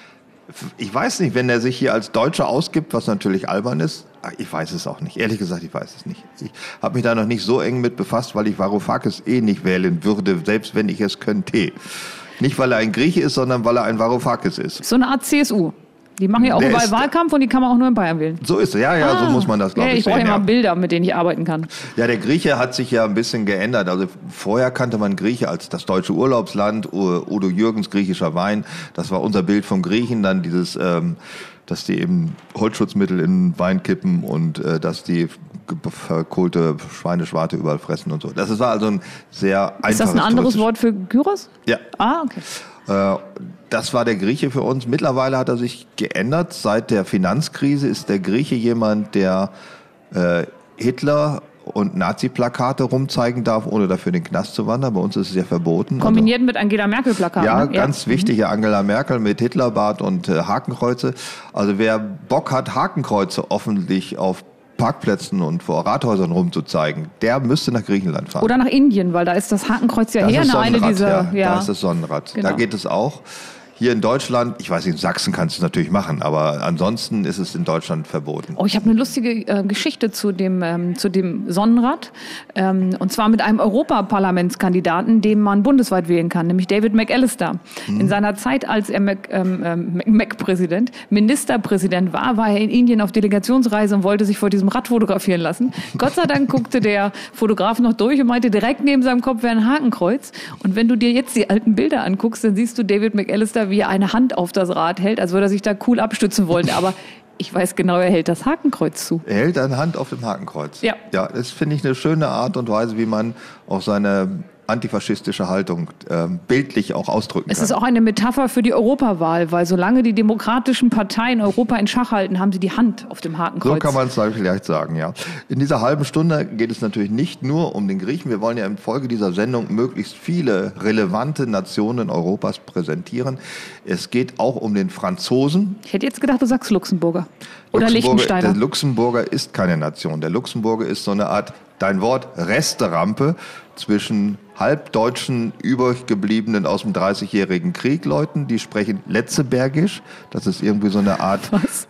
Ich weiß nicht, wenn er sich hier als Deutscher ausgibt, was natürlich albern ist. Ich weiß es auch nicht. Ehrlich gesagt, ich weiß es nicht. Ich habe mich da noch nicht so eng mit befasst, weil ich Varoufakis eh nicht wählen würde, selbst wenn ich es könnte. Nicht, weil er ein Grieche ist, sondern weil er ein Varoufakis ist. So eine Art C S U. Die machen ja auch Der überall ist- Wahlkampf und die kann man auch nur in Bayern wählen. So ist es. Ja, ja, so muss man das, glaube ja, ich, ich brauche sehen. ja Ja. mal Bilder, mit denen ich arbeiten kann. Ja, der Grieche hat sich ja ein bisschen geändert. Also vorher kannte man Grieche als das deutsche Urlaubsland, U- Udo Jürgens griechischer Wein. Das war unser Bild vom Griechen. Dann dieses, ähm, dass die eben Holzschutzmittel in Wein kippen und äh, dass die ge- verkohlte Schweineschwarte überall fressen und so. Das war also ein sehr einfaches Ist das ein anderes touristisch- Wort für Gyros? Ja. Ah, okay. Äh, Das war der Grieche für uns. Mittlerweile hat er sich geändert. Seit der Finanzkrise ist der Grieche jemand, der äh, Hitler und Nazi-Plakate rumzeigen darf, ohne dafür in den Knast zu wandern. Bei uns ist es ja verboten. Kombiniert mit Angela Merkel-Plakaten. Ja, ne? ganz wichtig, ja, Angela Merkel mit Hitlerbart und äh, Hakenkreuze. Also wer Bock hat, Hakenkreuze offentlich auf Parkplätzen und vor Rathäusern rumzuzeigen, der müsste nach Griechenland fahren. Oder nach Indien, weil da ist das Hakenkreuz ja Das her. ist Eine, eine Sonnenrad, dieser, ja. ja. Da ist das Sonnenrad. Genau. Da geht es auch. Hier in Deutschland, ich weiß nicht, in Sachsen kannst du es natürlich machen, aber ansonsten ist es in Deutschland verboten. Oh, ich habe eine lustige äh, Geschichte zu dem, ähm, zu dem Sonnenrad. Ähm, und zwar mit einem Europaparlamentskandidaten, den man bundesweit wählen kann, nämlich David McAllister. Hm. In seiner Zeit als er Mac, ähm, ähm, Mac-Präsident, Ministerpräsident war, war er in Indien auf Delegationsreise und wollte sich vor diesem Rad fotografieren lassen. Gott sei Dank guckte der Fotograf noch durch und meinte, direkt neben seinem Kopf wäre ein Hakenkreuz. Und wenn du dir jetzt die alten Bilder anguckst, dann siehst du David McAllister, wie er eine Hand auf das Rad hält, als würde er sich da cool abstützen wollen. Aber ich weiß genau, er hält das Hakenkreuz zu. Er hält eine Hand auf dem Hakenkreuz. Ja. Ja, das finde ich eine schöne Art und Weise, wie man auch seine antifaschistische Haltung ähm, bildlich auch ausdrücken Es kann. ist auch eine Metapher für die Europawahl, weil solange die demokratischen Parteien Europa in Schach halten, haben sie die Hand auf dem Hakenkreuz. So kann man es vielleicht sagen, ja. In dieser halben Stunde geht es natürlich nicht nur um den Griechen. Wir wollen ja in Folge dieser Sendung möglichst viele relevante Nationen Europas präsentieren. Es geht auch um den Franzosen. Ich hätte jetzt gedacht, du sagst Luxemburger. Oder Luxemburger- Liechtensteiner. Der Luxemburger ist keine Nation. Der Luxemburger ist so eine Art, dein Wort, Resterampe zwischen halbdeutschen, übriggebliebenen aus dem dreißigjährigen Krieg Leuten, die sprechen Letzebergisch. Das ist irgendwie so eine Art Was?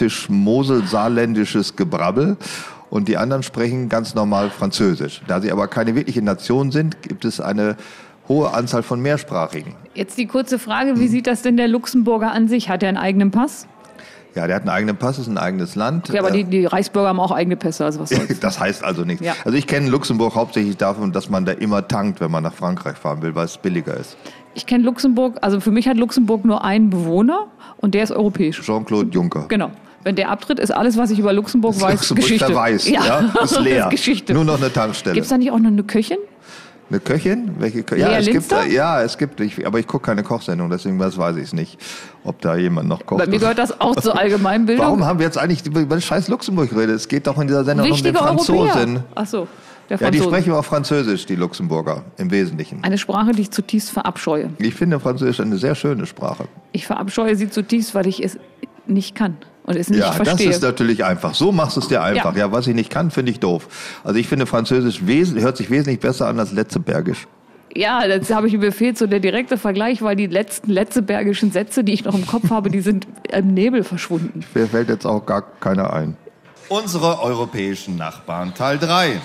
pfälzisch-mosel-saarländisches Gebrabbel. Und die anderen sprechen ganz normal Französisch. Da sie aber keine wirkliche Nation sind, gibt es eine hohe Anzahl von Mehrsprachigen. Jetzt die kurze Frage, wie sieht das denn der Luxemburger an sich? Hat er einen eigenen Pass? Ja, der hat einen eigenen Pass, ist ein eigenes Land. Okay, aber Äh, die, die Reichsbürger haben auch eigene Pässe, also was soll's. Das heißt also nichts. Ja. Also ich kenne Luxemburg hauptsächlich davon, dass man da immer tankt, wenn man nach Frankreich fahren will, weil es billiger ist. Ich kenne Luxemburg, also für mich hat Luxemburg nur einen Bewohner und der ist europäisch. Jean-Claude Juncker. Genau. Wenn der abtritt, ist alles, was ich über Luxemburg Das weiß, Luxemburg Geschichte. verwaist, ja, ist leer. ist Geschichte. Nur noch eine Tankstelle. Gibt es da nicht auch noch eine Köchin? Eine Köchin? Welche Köchin? Lea Ja, es gibt, Linster? äh, ja, es gibt, ich, aber ich gucke keine Kochsendung, deswegen weiß, weiß ich es nicht, ob da jemand noch kocht. Bei mir gehört das auch zur Allgemeinbildung. Warum haben wir jetzt eigentlich über über scheiß Luxemburg geredet? Es geht doch in dieser Sendung Wichtige um den Franzosen. Europäer. Ach so, der Ja, die Franzose. sprechen auch Französisch, die Luxemburger, im Wesentlichen. Eine Sprache, die ich zutiefst verabscheue. Ich finde Französisch eine sehr schöne Sprache. Ich verabscheue sie zutiefst, weil ich es nicht kann und es nicht Ja, das verstehe. ist natürlich einfach. So machst du es dir einfach. Ja. Ja. was ich nicht kann, finde ich doof. Also ich finde Französisch wes- hört sich wesentlich besser an als Letzebergisch. Ja, das habe ich mir befehlt, so der direkte Vergleich, weil die letzten letzebergischen Sätze, die ich noch im Kopf habe, die sind im Nebel verschwunden. Mir fällt jetzt auch gar keiner ein. Unsere europäischen Nachbarn, Teil drei.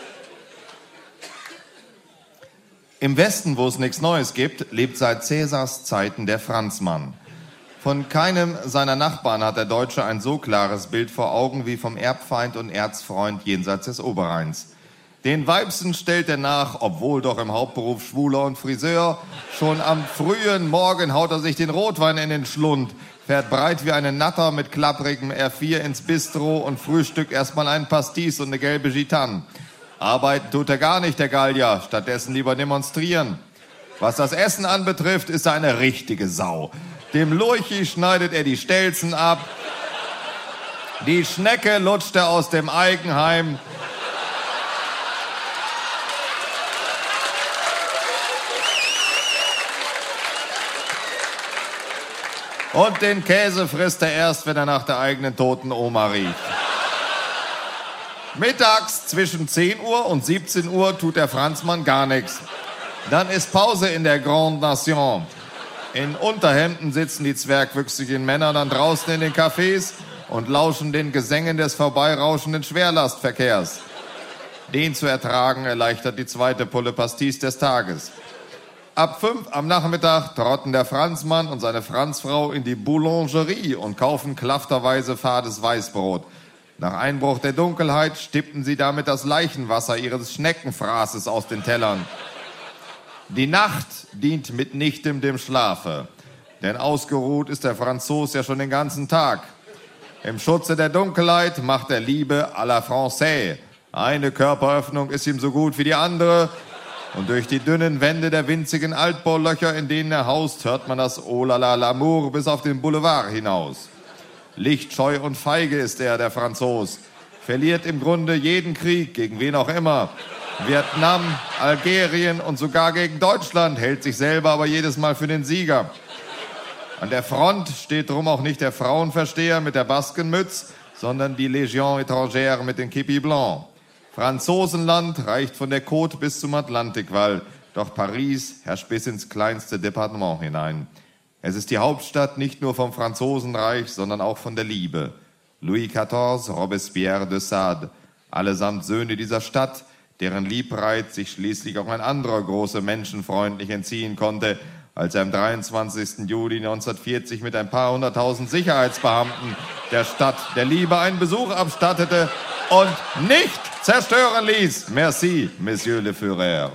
Im Westen, wo es nichts Neues gibt, lebt seit Cäsars Zeiten der Franzmann. Von keinem seiner Nachbarn hat der Deutsche ein so klares Bild vor Augen wie vom Erbfeind und Erzfreund jenseits des Oberrheins. Den Weibsen stellt er nach, obwohl doch im Hauptberuf Schwuler und Friseur. Schon am frühen Morgen haut er sich den Rotwein in den Schlund, fährt breit wie eine Natter mit klapprigem R vier ins Bistro und frühstückt erstmal einen Pastis und eine gelbe Gitanne. Arbeiten tut er gar nicht, der Gallier, stattdessen lieber demonstrieren. Was das Essen anbetrifft, ist er eine richtige Sau. Dem Lurchi schneidet er die Stelzen ab, die Schnecke lutscht er aus dem Eigenheim. Und den Käse frisst er erst, wenn er nach der eigenen toten Oma riecht. Mittags zwischen zehn Uhr und siebzehn Uhr tut der Franzmann gar nichts. Dann ist Pause in der Grande Nation. In Unterhemden sitzen die zwergwüchsigen Männer dann draußen in den Cafés und lauschen den Gesängen des vorbeirauschenden Schwerlastverkehrs. Den zu ertragen erleichtert die zweite Pulle Pastis des Tages. Ab fünf am Nachmittag trotten der Franzmann und seine Franzfrau in die Boulangerie und kaufen klafterweise fades Weißbrot. Nach Einbruch der Dunkelheit stippen sie damit das Leichenwasser ihres Schneckenfraßes aus den Tellern. Die Nacht dient mitnichtem dem Schlafe, denn ausgeruht ist der Franzos ja schon den ganzen Tag. Im Schutze der Dunkelheit macht er Liebe à la Française. Eine Körperöffnung ist ihm so gut wie die andere und durch die dünnen Wände der winzigen Altbaulöcher, in denen er haust, hört man das Oh la la l'amour bis auf den Boulevard hinaus. Lichtscheu und feige ist er, der Franzos, verliert im Grunde jeden Krieg, gegen wen auch immer. Vietnam, Algerien und sogar gegen Deutschland, hält sich selber aber jedes Mal für den Sieger. An der Front steht drum auch nicht der Frauenversteher mit der Baskenmütz, sondern die Légion étrangère mit den Képi Blanc. Franzosenland reicht von der Côte bis zum Atlantikwall, doch Paris herrscht bis ins kleinste Departement hinein. Es ist die Hauptstadt nicht nur vom Franzosenreich, sondern auch von der Liebe. Louis quatorze, Robespierre de Sade, allesamt Söhne dieser Stadt, deren Liebreiz sich schließlich auch ein anderer großer Menschenfreund nicht entziehen konnte, als er am dreiundzwanzigsten Juli neunzehnhundertvierzig mit ein paar hunderttausend Sicherheitsbeamten der Stadt der Liebe einen Besuch abstattete und nicht zerstören ließ. Merci, Monsieur le Führer.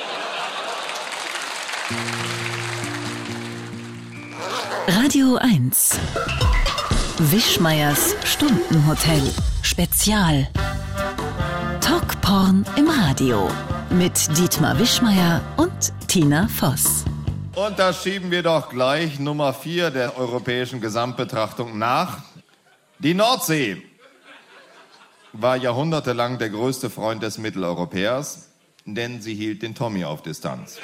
Radio eins. Wischmeiers Stundenhotel. Spezial. Talkporn im Radio. Mit Dietmar Wischmeier und Tina Voss. Und da schieben wir doch gleich Nummer vier der europäischen Gesamtbetrachtung nach. Die Nordsee war jahrhundertelang der größte Freund des Mitteleuropäers, denn sie hielt den Tommy auf Distanz.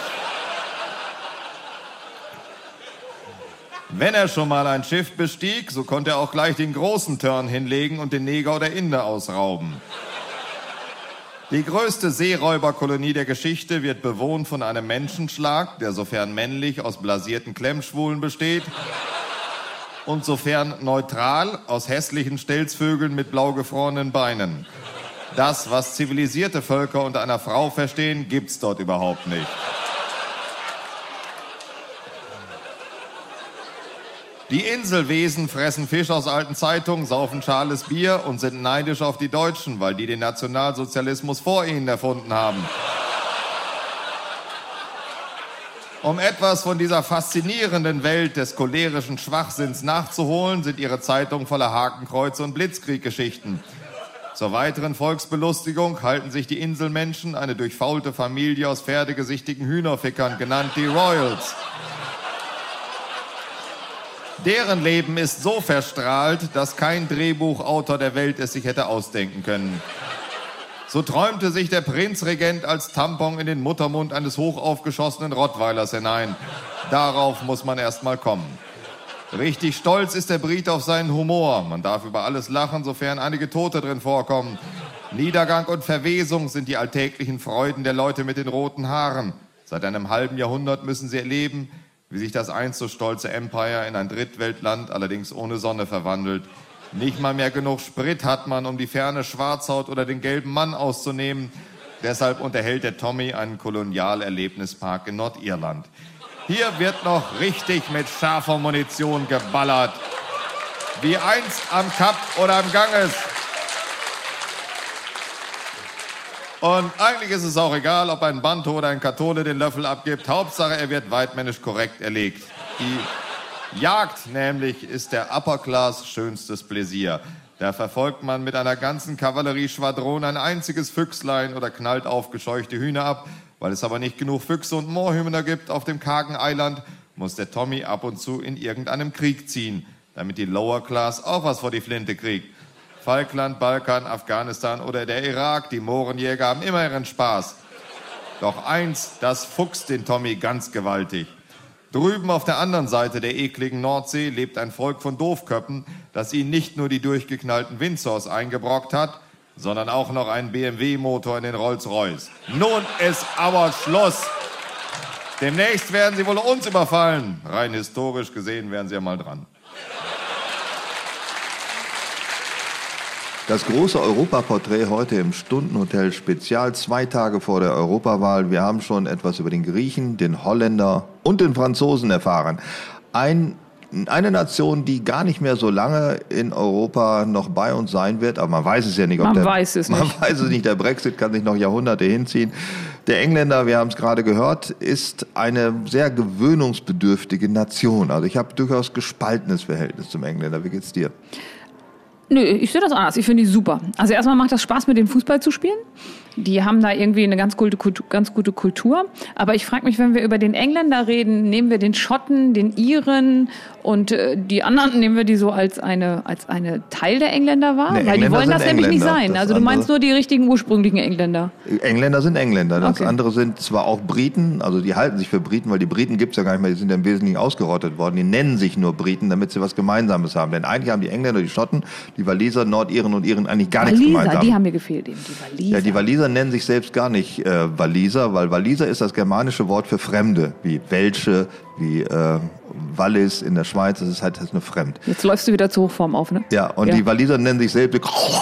Wenn er schon mal ein Schiff bestieg, so konnte er auch gleich den großen Turn hinlegen und den Neger oder Inder ausrauben. Die größte Seeräuberkolonie der Geschichte wird bewohnt von einem Menschenschlag, der sofern männlich aus blasierten Klemmschwulen besteht und sofern neutral aus hässlichen Stelzvögeln mit blau gefrorenen Beinen. Das, was zivilisierte Völker unter einer Frau verstehen, gibt's dort überhaupt nicht. Die Inselwesen fressen Fisch aus alten Zeitungen, saufen schales Bier und sind neidisch auf die Deutschen, weil die den Nationalsozialismus vor ihnen erfunden haben. Um etwas von dieser faszinierenden Welt des cholerischen Schwachsinns nachzuholen, sind ihre Zeitungen voller Hakenkreuze und Blitzkrieggeschichten. Zur weiteren Volksbelustigung halten sich die Inselmenschen eine durchfaulte Familie aus pferdegesichtigen Hühnerfickern, genannt die Royals. Deren Leben ist so verstrahlt, dass kein Drehbuchautor der Welt es sich hätte ausdenken können. So träumte sich der Prinzregent als Tampon in den Muttermund eines hochaufgeschossenen Rottweilers hinein. Darauf muss man erst mal kommen. Richtig stolz ist der Brite auf seinen Humor. Man darf über alles lachen, sofern einige Tote drin vorkommen. Niedergang und Verwesung sind die alltäglichen Freuden der Leute mit den roten Haaren. Seit einem halben Jahrhundert müssen sie erleben, wie sich das einst so stolze Empire in ein Drittweltland, allerdings ohne Sonne, verwandelt. Nicht mal mehr genug Sprit hat man, um die ferne Schwarzhaut oder den gelben Mann auszunehmen. Deshalb unterhält der Tommy einen Kolonialerlebnispark in Nordirland. Hier wird noch richtig mit scharfer Munition geballert. Wie einst am Kap oder am Ganges. Und eigentlich ist es auch egal, ob ein Bantu oder ein Kathole den Löffel abgibt. Hauptsache, er wird weidmännisch korrekt erlegt. Die Jagd nämlich ist der Upper Class schönstes Pläsier. Da verfolgt man mit einer ganzen Kavallerieschwadron ein einziges Füchslein oder knallt aufgescheuchte Hühner ab. Weil es aber nicht genug Füchse und Moorhühner gibt auf dem kargen Eiland, muss der Tommy ab und zu in irgendeinem Krieg ziehen, damit die Lower Class auch was vor die Flinte kriegt. Falkland, Balkan, Afghanistan oder der Irak, die Mohrenjäger haben immer ihren Spaß. Doch eins, das fuchst den Tommy ganz gewaltig. Drüben auf der anderen Seite der ekligen Nordsee lebt ein Volk von Doofköppen, das ihn nicht nur die durchgeknallten Windsors eingebrockt hat, sondern auch noch einen B M W-Motor in den Rolls-Royce. Nun ist aber Schluss. Demnächst werden sie wohl uns überfallen. Rein historisch gesehen wären sie ja mal dran. Das große Europaporträt heute im Stundenhotel Spezial, zwei Tage vor der Europawahl. Wir haben schon etwas über den Griechen, den Holländer und den Franzosen erfahren. Ein, eine Nation, die gar nicht mehr so lange in Europa noch bei uns sein wird, aber man weiß es ja nicht. Ob man der, weiß es man nicht. Man weiß es nicht, der Brexit kann sich noch Jahrhunderte hinziehen. Der Engländer, wir haben es gerade gehört, ist eine sehr gewöhnungsbedürftige Nation. Also ich habe durchaus gespaltenes Verhältnis zum Engländer. Wie geht's dir? Nö, ich sehe das anders. Ich finde die super. Also erstmal macht das Spaß, mit dem Fußball zu spielen. Die haben da irgendwie eine ganz gute Kultur. Ganz gute Kultur. Aber ich frage mich, wenn wir über den Engländer reden, nehmen wir den Schotten, den Iren und äh, die anderen, nehmen wir die so als eine, als eine Teil der Engländer wahr? Nee, Weil Engländer die wollen das nämlich nicht Engländer. sein. Das Also du andere, meinst nur die richtigen ursprünglichen Engländer. Engländer sind Engländer. Das Okay. andere sind zwar auch Briten, also die halten sich für Briten, weil die Briten gibt's ja gar nicht mehr, die sind ja im Wesentlichen ausgerottet worden. Die nennen sich nur Briten, damit sie was Gemeinsames haben. Denn eigentlich haben die Engländer, die Schotten, die Waliser, Nordiren und Iren eigentlich gar nichts Waliser, gemeinsam. die haben mir gefehlt eben, die Waliser. Ja, die Waliser nennen sich selbst gar nicht äh, Waliser, weil Waliser ist das germanische Wort für Fremde, wie Welsche, wie äh, Wallis in der Schweiz, das ist halt das ist nur fremd. Jetzt läufst du wieder zur Hochform auf, ne? Ja, und Ja. die Waliser nennen sich selbst...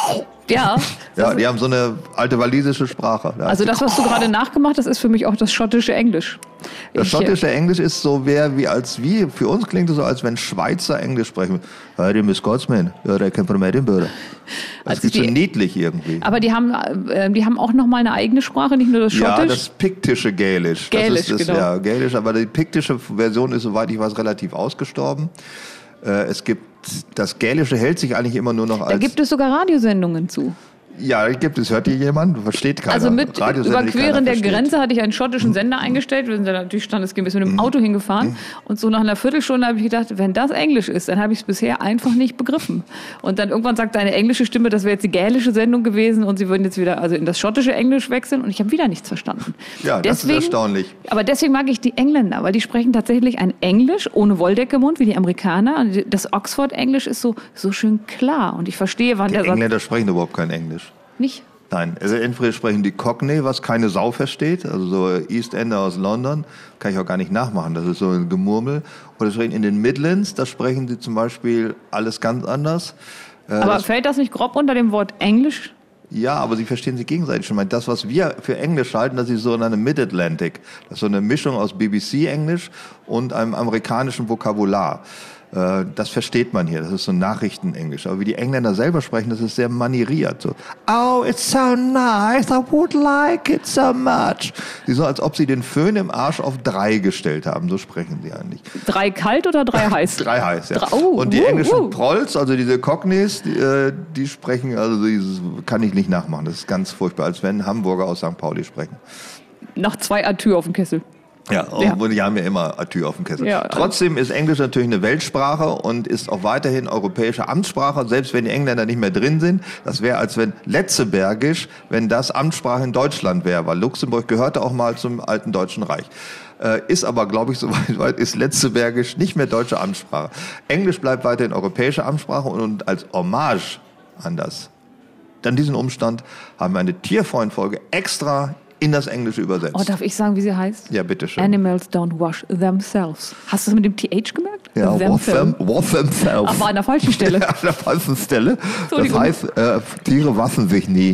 Ja. Ja, die haben so eine alte walisische Sprache. Da Also ist das, was du gerade nachgemacht hast, ist für mich auch das schottische Englisch. Das Ich, schottische Englisch ist so wer wie als wie für uns klingt es so, als wenn Schweizer Englisch sprechen. Hey, dem ist Scotsman. Ja, der kennt von Edinburgh. Das Also ist so die- niedlich irgendwie. Aber die haben, äh, die haben auch noch mal eine eigene Sprache, nicht nur das Ja, Schottisch. das piktische Gälisch. Gälisch, das ist das, genau. Ja, Gälisch, aber die piktische Version ist, soweit ich weiß, relativ ausgestorben. Äh, es gibt, das Gälische hält sich eigentlich immer nur noch als... da gibt es sogar Radiosendungen zu. Ja, gibt es. Hört hier jemand? Versteht keiner. Also mit Radiosender, die keiner Überqueren der versteht. Grenze hatte ich einen schottischen Sender eingestellt. Wir sind da natürlich standesgemäß mit dem Auto hingefahren. Und so nach einer Viertelstunde habe ich gedacht, wenn das Englisch ist, dann habe ich es bisher einfach nicht begriffen. Und dann irgendwann sagt eine englische Stimme, das wäre jetzt die gälische Sendung gewesen und sie würden jetzt wieder also in das schottische Englisch wechseln und ich habe wieder nichts verstanden. Ja, das ist erstaunlich. Aber deswegen mag ich die Engländer, weil die sprechen tatsächlich ein Englisch ohne Wolldecke im Mund, wie die Amerikaner. Und das Oxford-Englisch ist so, so schön klar. Und ich verstehe, wann Die der sagt, Engländer sprechen überhaupt kein Englisch. nicht. Nein, also entweder sprechen die Cockney, was keine Sau versteht, also so East Ender aus London, kann ich auch gar nicht nachmachen, das ist so ein Gemurmel. Oder sprechen in den Midlands, da sprechen sie zum Beispiel alles ganz anders. Äh, Aber das, fällt das nicht grob unter dem Wort Englisch? ja, aber sie verstehen sich gegenseitig schon mal. Das, was wir für Englisch halten, das ist so eine Mid-Atlantic. Das ist so eine Mischung aus B B C-Englisch und einem amerikanischen Vokabular. Äh, Das versteht man hier, das ist so Nachrichtenenglisch. Aber wie die Engländer selber sprechen, das ist sehr manieriert. So, oh, it's so nice, I would like it so much. Sie so, als ob sie den Föhn im Arsch auf drei gestellt haben, so sprechen sie eigentlich. Drei kalt oder drei heiß? Drei heiß, ja. Drei- oh, und die uh, englischen uh. Prolls, also diese Cockneys, die, äh, die sprechen, also dieses kann ich nicht nachmachen. Das ist ganz furchtbar, als wenn Hamburger aus Sankt Pauli sprechen. Nach zwei Atür auf dem Kessel. Ja, Ja. und die haben ja immer Atü auf dem Kessel. Ja. Trotzdem ist Englisch natürlich eine Weltsprache und ist auch weiterhin europäische Amtssprache, selbst wenn die Engländer nicht mehr drin sind. Das wäre, als wenn Letzebergisch, wenn das Amtssprache in Deutschland wäre, weil Luxemburg gehörte auch mal zum alten Deutschen Reich. Äh, ist aber, glaube ich, soweit weit ist Letzebergisch nicht mehr deutsche Amtssprache. Englisch bleibt weiterhin europäische Amtssprache und, und als Hommage an das, an diesen Umstand haben wir eine Tierfreund-Folge extra in das Englische übersetzt. Oh, darf ich sagen, wie sie heißt? Ja, bitteschön. Animals don't wash themselves. Hast du das mit dem T H gemerkt? Ja, Themselves. wash themselves. Aber an der falschen Stelle. Ja, an der falschen Stelle. Das Entschuldigung. heißt, äh, Tiere waschen sich nie.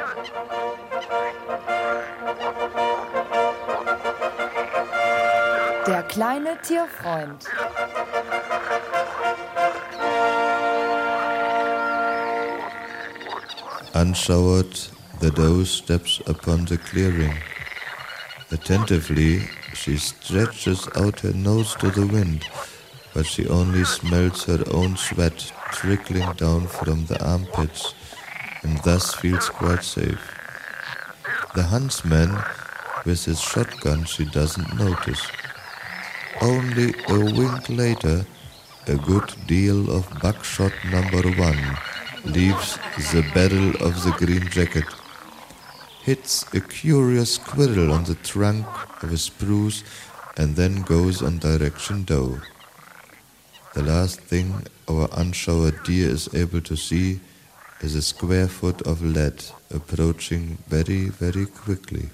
Der kleine Tierfreund. Unshowered, the doe steps upon the clearing. Attentively, she stretches out her nose to the wind, but she only smells her own sweat trickling down from the armpits, and thus feels quite safe. The huntsman, with his shotgun, she doesn't notice. Only a wink later, a good deal of buckshot number one leaves the barrel of the green jacket, hits a curious squirrel on the trunk of a spruce, and then goes on direction doe. The last thing our unshowered deer is able to see is a square foot of lead approaching very, very quickly.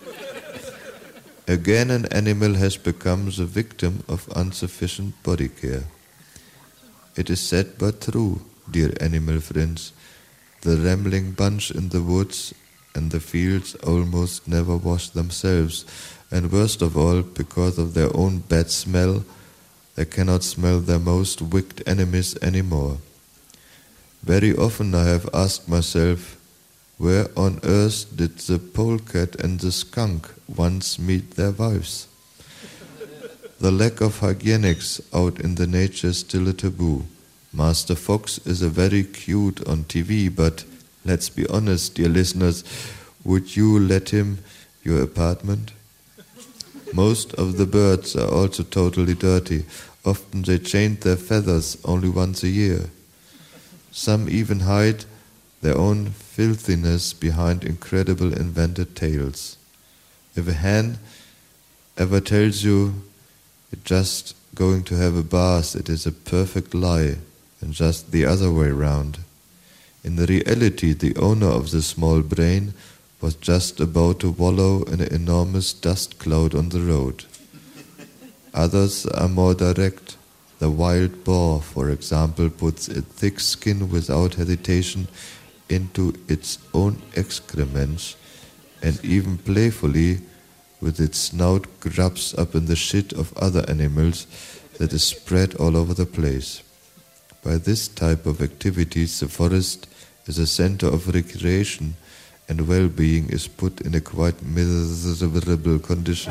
Again, an animal has become the victim of insufficient body care. It is sad but true, dear animal friends. The rambling bunch in the woods and the fields almost never wash themselves, and worst of all, because of their own bad smell, they cannot smell their most wicked enemies anymore. Very often I have asked myself, where on earth did the polecat and the skunk once meet their wives? The lack of hygienics out in the nature is still a taboo. Master Fox is a very cute on T V, but let's be honest, dear listeners, would you let him your apartment? Most of the birds are also totally dirty. Often they change their feathers only once a year. Some even hide their own filthiness behind incredible invented tales. If a hen ever tells you it's just going to have a bath, it is a perfect lie, and just the other way round. In reality, the owner of the small brain was just about to wallow in an enormous dust cloud on the road. Others are more direct. The wild boar, for example, puts its thick skin without hesitation into its own excrements, and even playfully with its snout grubs up in the shit of other animals that is spread all over the place. By this type of activities, the forest is a center of recreation, and well-being is put in a quite miserable condition.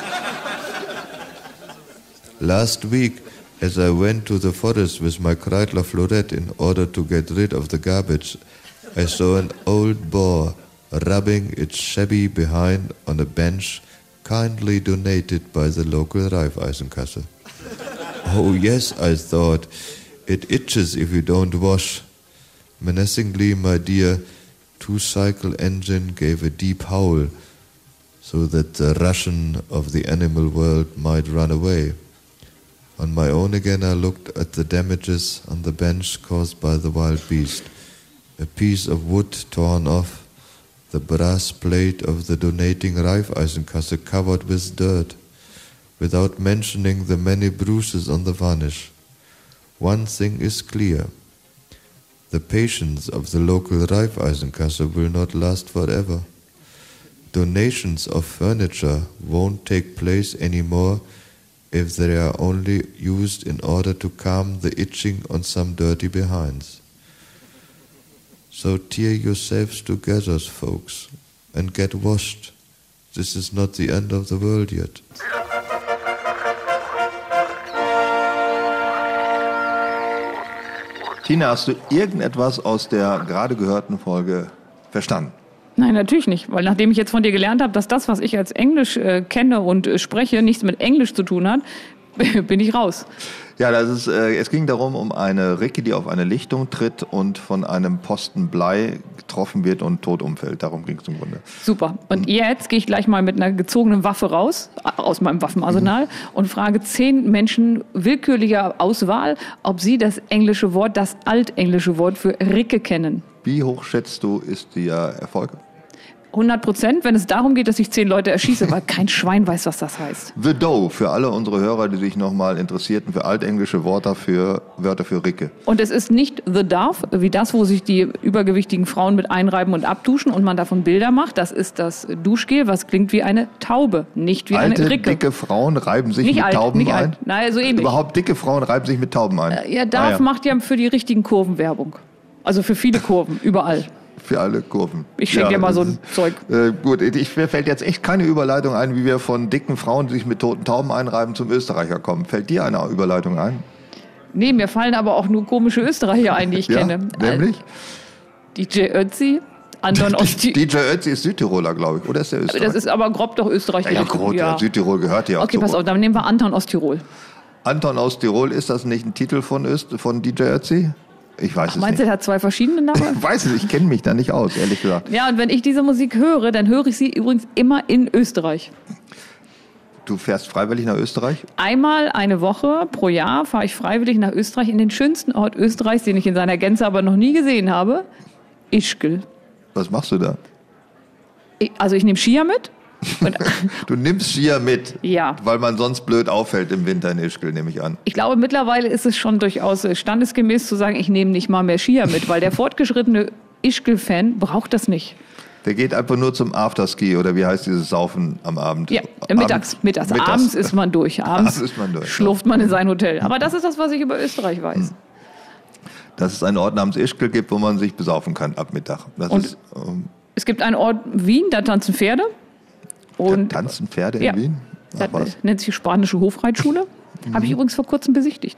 Last week, as I went to the forest with my Kreidler Florette in order to get rid of the garbage, I saw an old boar rubbing its shabby behind on a bench kindly donated by the local Raiffeisenkasse. Oh yes, I thought, it itches if you don't wash. Menacingly, my dear two-cycle engine gave a deep howl so that the Russian of the animal world might run away. On my own again, I looked at the damages on the bench caused by the wild beast. A piece of wood torn off, the brass plate of the donating Raiffeisenkasse covered with dirt, without mentioning the many bruises on the varnish. One thing is clear. The patience of the local Raiffeisenkasse will not last forever. Donations of furniture won't take place anymore if they are only used in order to calm the itching on some dirty behinds. So tear yourselves together, folks, and get washed. This is not the end of the world yet. Tina, hast du irgendetwas aus der gerade gehörten Folge verstanden? Nein, natürlich nicht, weil nachdem ich jetzt von dir gelernt habe, dass das, was ich als Englisch äh, kenne und äh, spreche, nichts mit Englisch zu tun hat, bin ich raus. Ja, das ist, äh, es ging darum, um eine Ricke, die auf eine Lichtung tritt und von einem Posten Blei getroffen wird und tot umfällt. Darum ging es im Grunde. Super. Und jetzt gehe ich gleich mal mit einer gezogenen Waffe raus, aus meinem Waffenarsenal, mhm. und frage zehn Menschen willkürlicher Auswahl, ob sie das englische Wort, das altenglische Wort für Ricke kennen. Wie hoch schätzt du, ist der Erfolg? hundert Prozent, wenn es darum geht, dass ich zehn Leute erschieße, weil kein Schwein weiß, was das heißt. The Doe, für alle unsere Hörer, die sich nochmal interessierten, für altenglische Wörter für, Wörter für Ricke. Und es ist nicht The Dove, wie das, wo sich die übergewichtigen Frauen mit einreiben und abduschen und man davon Bilder macht. Das ist das Duschgel, was klingt wie eine Taube, nicht wie Alte, eine Ricke. dicke Frauen reiben sich nicht mit alt, Tauben nicht ein? Alt. Nein, so ähnlich. Überhaupt dicke Frauen reiben sich mit Tauben ein? Ja, Dove ah, ja. macht ja für die richtigen Kurven Werbung. Also für viele Kurven, überall. Für alle Kurven. Ich schenke ja, dir mal so ein Zeug. Äh, gut, ich, mir fällt jetzt echt keine Überleitung ein, wie wir von dicken Frauen, die sich mit toten Tauben einreiben, zum Österreicher kommen. Fällt dir eine Überleitung ein? Nee, mir fallen aber auch nur komische Österreicher ein, die ich ja, kenne. Nämlich? D J Ötzi, Anton Osti... D J Ötzi ist Südtiroler, glaube ich. Oder ist der Österreicher? Das ist aber grob doch Österreich. Ja, ja, grob, ja. Südtirol gehört ja auch Okay, pass auf, dann nehmen wir Anton aus Tirol. Anton aus Tirol, ist das nicht ein Titel von, Öst, von D J Ötzi? Ich weiß Ach, es meinst nicht. du, der hat zwei verschiedene Namen? Ich weiß es, ich kenne mich da nicht aus, ehrlich gesagt. Ja, und wenn ich diese Musik höre, dann höre ich sie übrigens immer in Österreich. Du fährst freiwillig nach Österreich? Einmal eine Woche pro Jahr fahre ich freiwillig nach Österreich, in den schönsten Ort Österreichs, den ich in seiner Gänze aber noch nie gesehen habe. Ischgl. Was machst du da? Ich, also ich nehme Skier mit. Und Du nimmst Skier mit, ja. weil man sonst blöd auffällt im Winter in Ischgl, nehme ich an. Ich glaube, mittlerweile ist es schon durchaus standesgemäß zu sagen, ich nehme nicht mal mehr Skier mit, weil der fortgeschrittene Ischgl-Fan braucht das nicht. Der geht einfach nur zum Afterski oder wie heißt dieses Saufen am Abend? Ja, mittags, mittags. mittags. Abends ist man durch. Abends, Abends ist man durch, schlurft man in sein Hotel. Aber das ist das, was ich über Österreich weiß. Dass es einen Ort namens Ischgl gibt, wo man sich besaufen kann ab Mittag. Das Und ist, ähm, es gibt einen Ort Wien, da tanzen Pferde. Und da tanzen Pferde in ja, Wien? Ach, das was? nennt sich Spanische Hofreitschule. Habe ich übrigens vor kurzem besichtigt.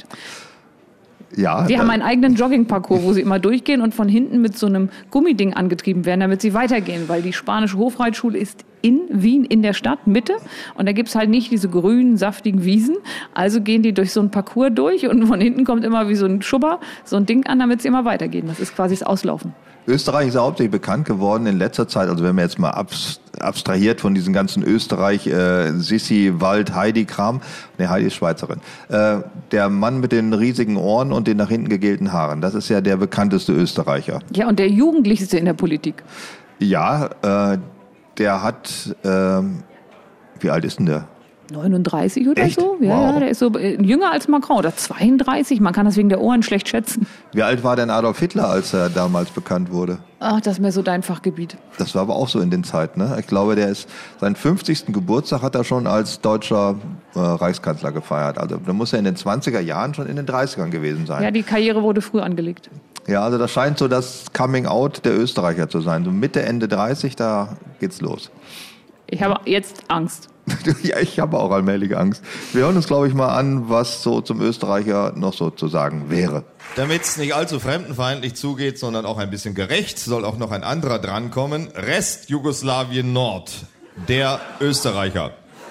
Ja, Die da- haben einen eigenen Joggingparcours, wo sie immer durchgehen und von hinten mit so einem Gummiding angetrieben werden, damit sie weitergehen. Weil die Spanische Hofreitschule ist in Wien, in der Stadt, Mitte. Und da gibt's halt nicht diese grünen, saftigen Wiesen. Also gehen die durch so einen Parcours durch und von hinten kommt immer wie so ein Schubber, so ein Ding an, damit sie immer weitergehen. Das ist quasi das Auslaufen. Österreich ist ja hauptsächlich bekannt geworden in letzter Zeit, also wenn man jetzt mal abs- abstrahiert von diesen ganzen Österreich, äh, Sissi, Wald, Heidi-Kram, ne, Heidi ist Schweizerin, äh, der Mann mit den riesigen Ohren und den nach hinten gegelten Haaren, das ist ja der bekannteste Österreicher. Ja, und der Jugendlichste in der Politik. Ja, äh, der hat, äh, wie alt ist denn der? neununddreißig oder Echt? so? Ja, Wow. ja, der ist so äh, jünger als Macron oder zweiunddreißig. Man kann das wegen der Ohren schlecht schätzen. Wie alt war denn Adolf Hitler, als er damals bekannt wurde? Ach, das ist mir so dein Fachgebiet. Das war aber auch so in den Zeiten, ne? Ich glaube, der ist, seinen fünfzigsten Geburtstag hat er schon als deutscher äh, Reichskanzler gefeiert. Also da muss er in den zwanziger Jahren schon in den dreißigern gewesen sein. Ja, die Karriere wurde früh angelegt. Ja, also das scheint so das Coming-out der Österreicher zu sein. So Mitte, Ende dreißig, da geht's los. Ich habe jetzt Angst. Ja, ich habe auch allmählich Angst. Wir hören uns, glaube ich, mal an, was so zum Österreicher noch so zu sagen wäre. Damit es nicht allzu fremdenfeindlich zugeht, sondern auch ein bisschen gerecht, soll auch noch ein anderer drankommen. Rest Jugoslawien Nord, der Österreicher.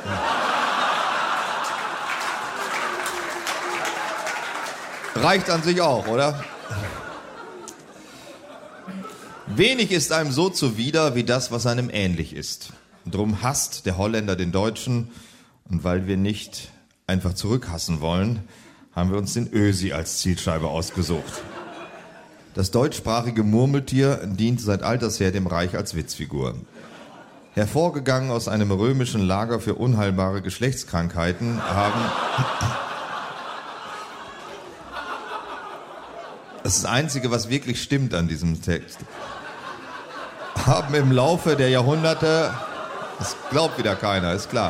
Reicht an sich auch, oder? Wenig ist einem so zuwider wie das, was einem ähnlich ist. Drum hasst der Holländer den Deutschen. Und weil wir nicht einfach zurückhassen wollen, haben wir uns den Ösi als Zielscheibe ausgesucht. Das deutschsprachige Murmeltier dient seit alters her dem Reich als Witzfigur. Hervorgegangen aus einem römischen Lager für unheilbare Geschlechtskrankheiten haben... Das ist das Einzige, was wirklich stimmt an diesem Text. Haben im Laufe der Jahrhunderte... Das glaubt wieder keiner, ist klar.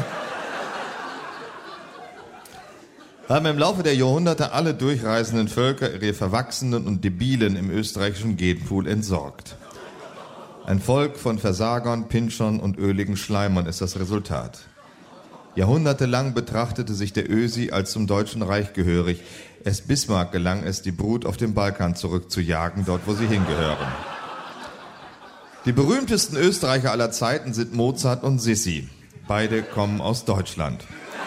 Haben im Laufe der Jahrhunderte alle durchreisenden Völker ihre Verwachsenen und Debilen im österreichischen Genpool entsorgt. Ein Volk von Versagern, Pinschern und öligen Schleimern ist das Resultat. Jahrhundertelang betrachtete sich der Ösi als zum Deutschen Reich gehörig. Erst Bismarck gelang es, die Brut auf den Balkan zurückzujagen, dort wo sie hingehören. Die berühmtesten Österreicher aller Zeiten sind Mozart und Sissi. Beide kommen aus Deutschland.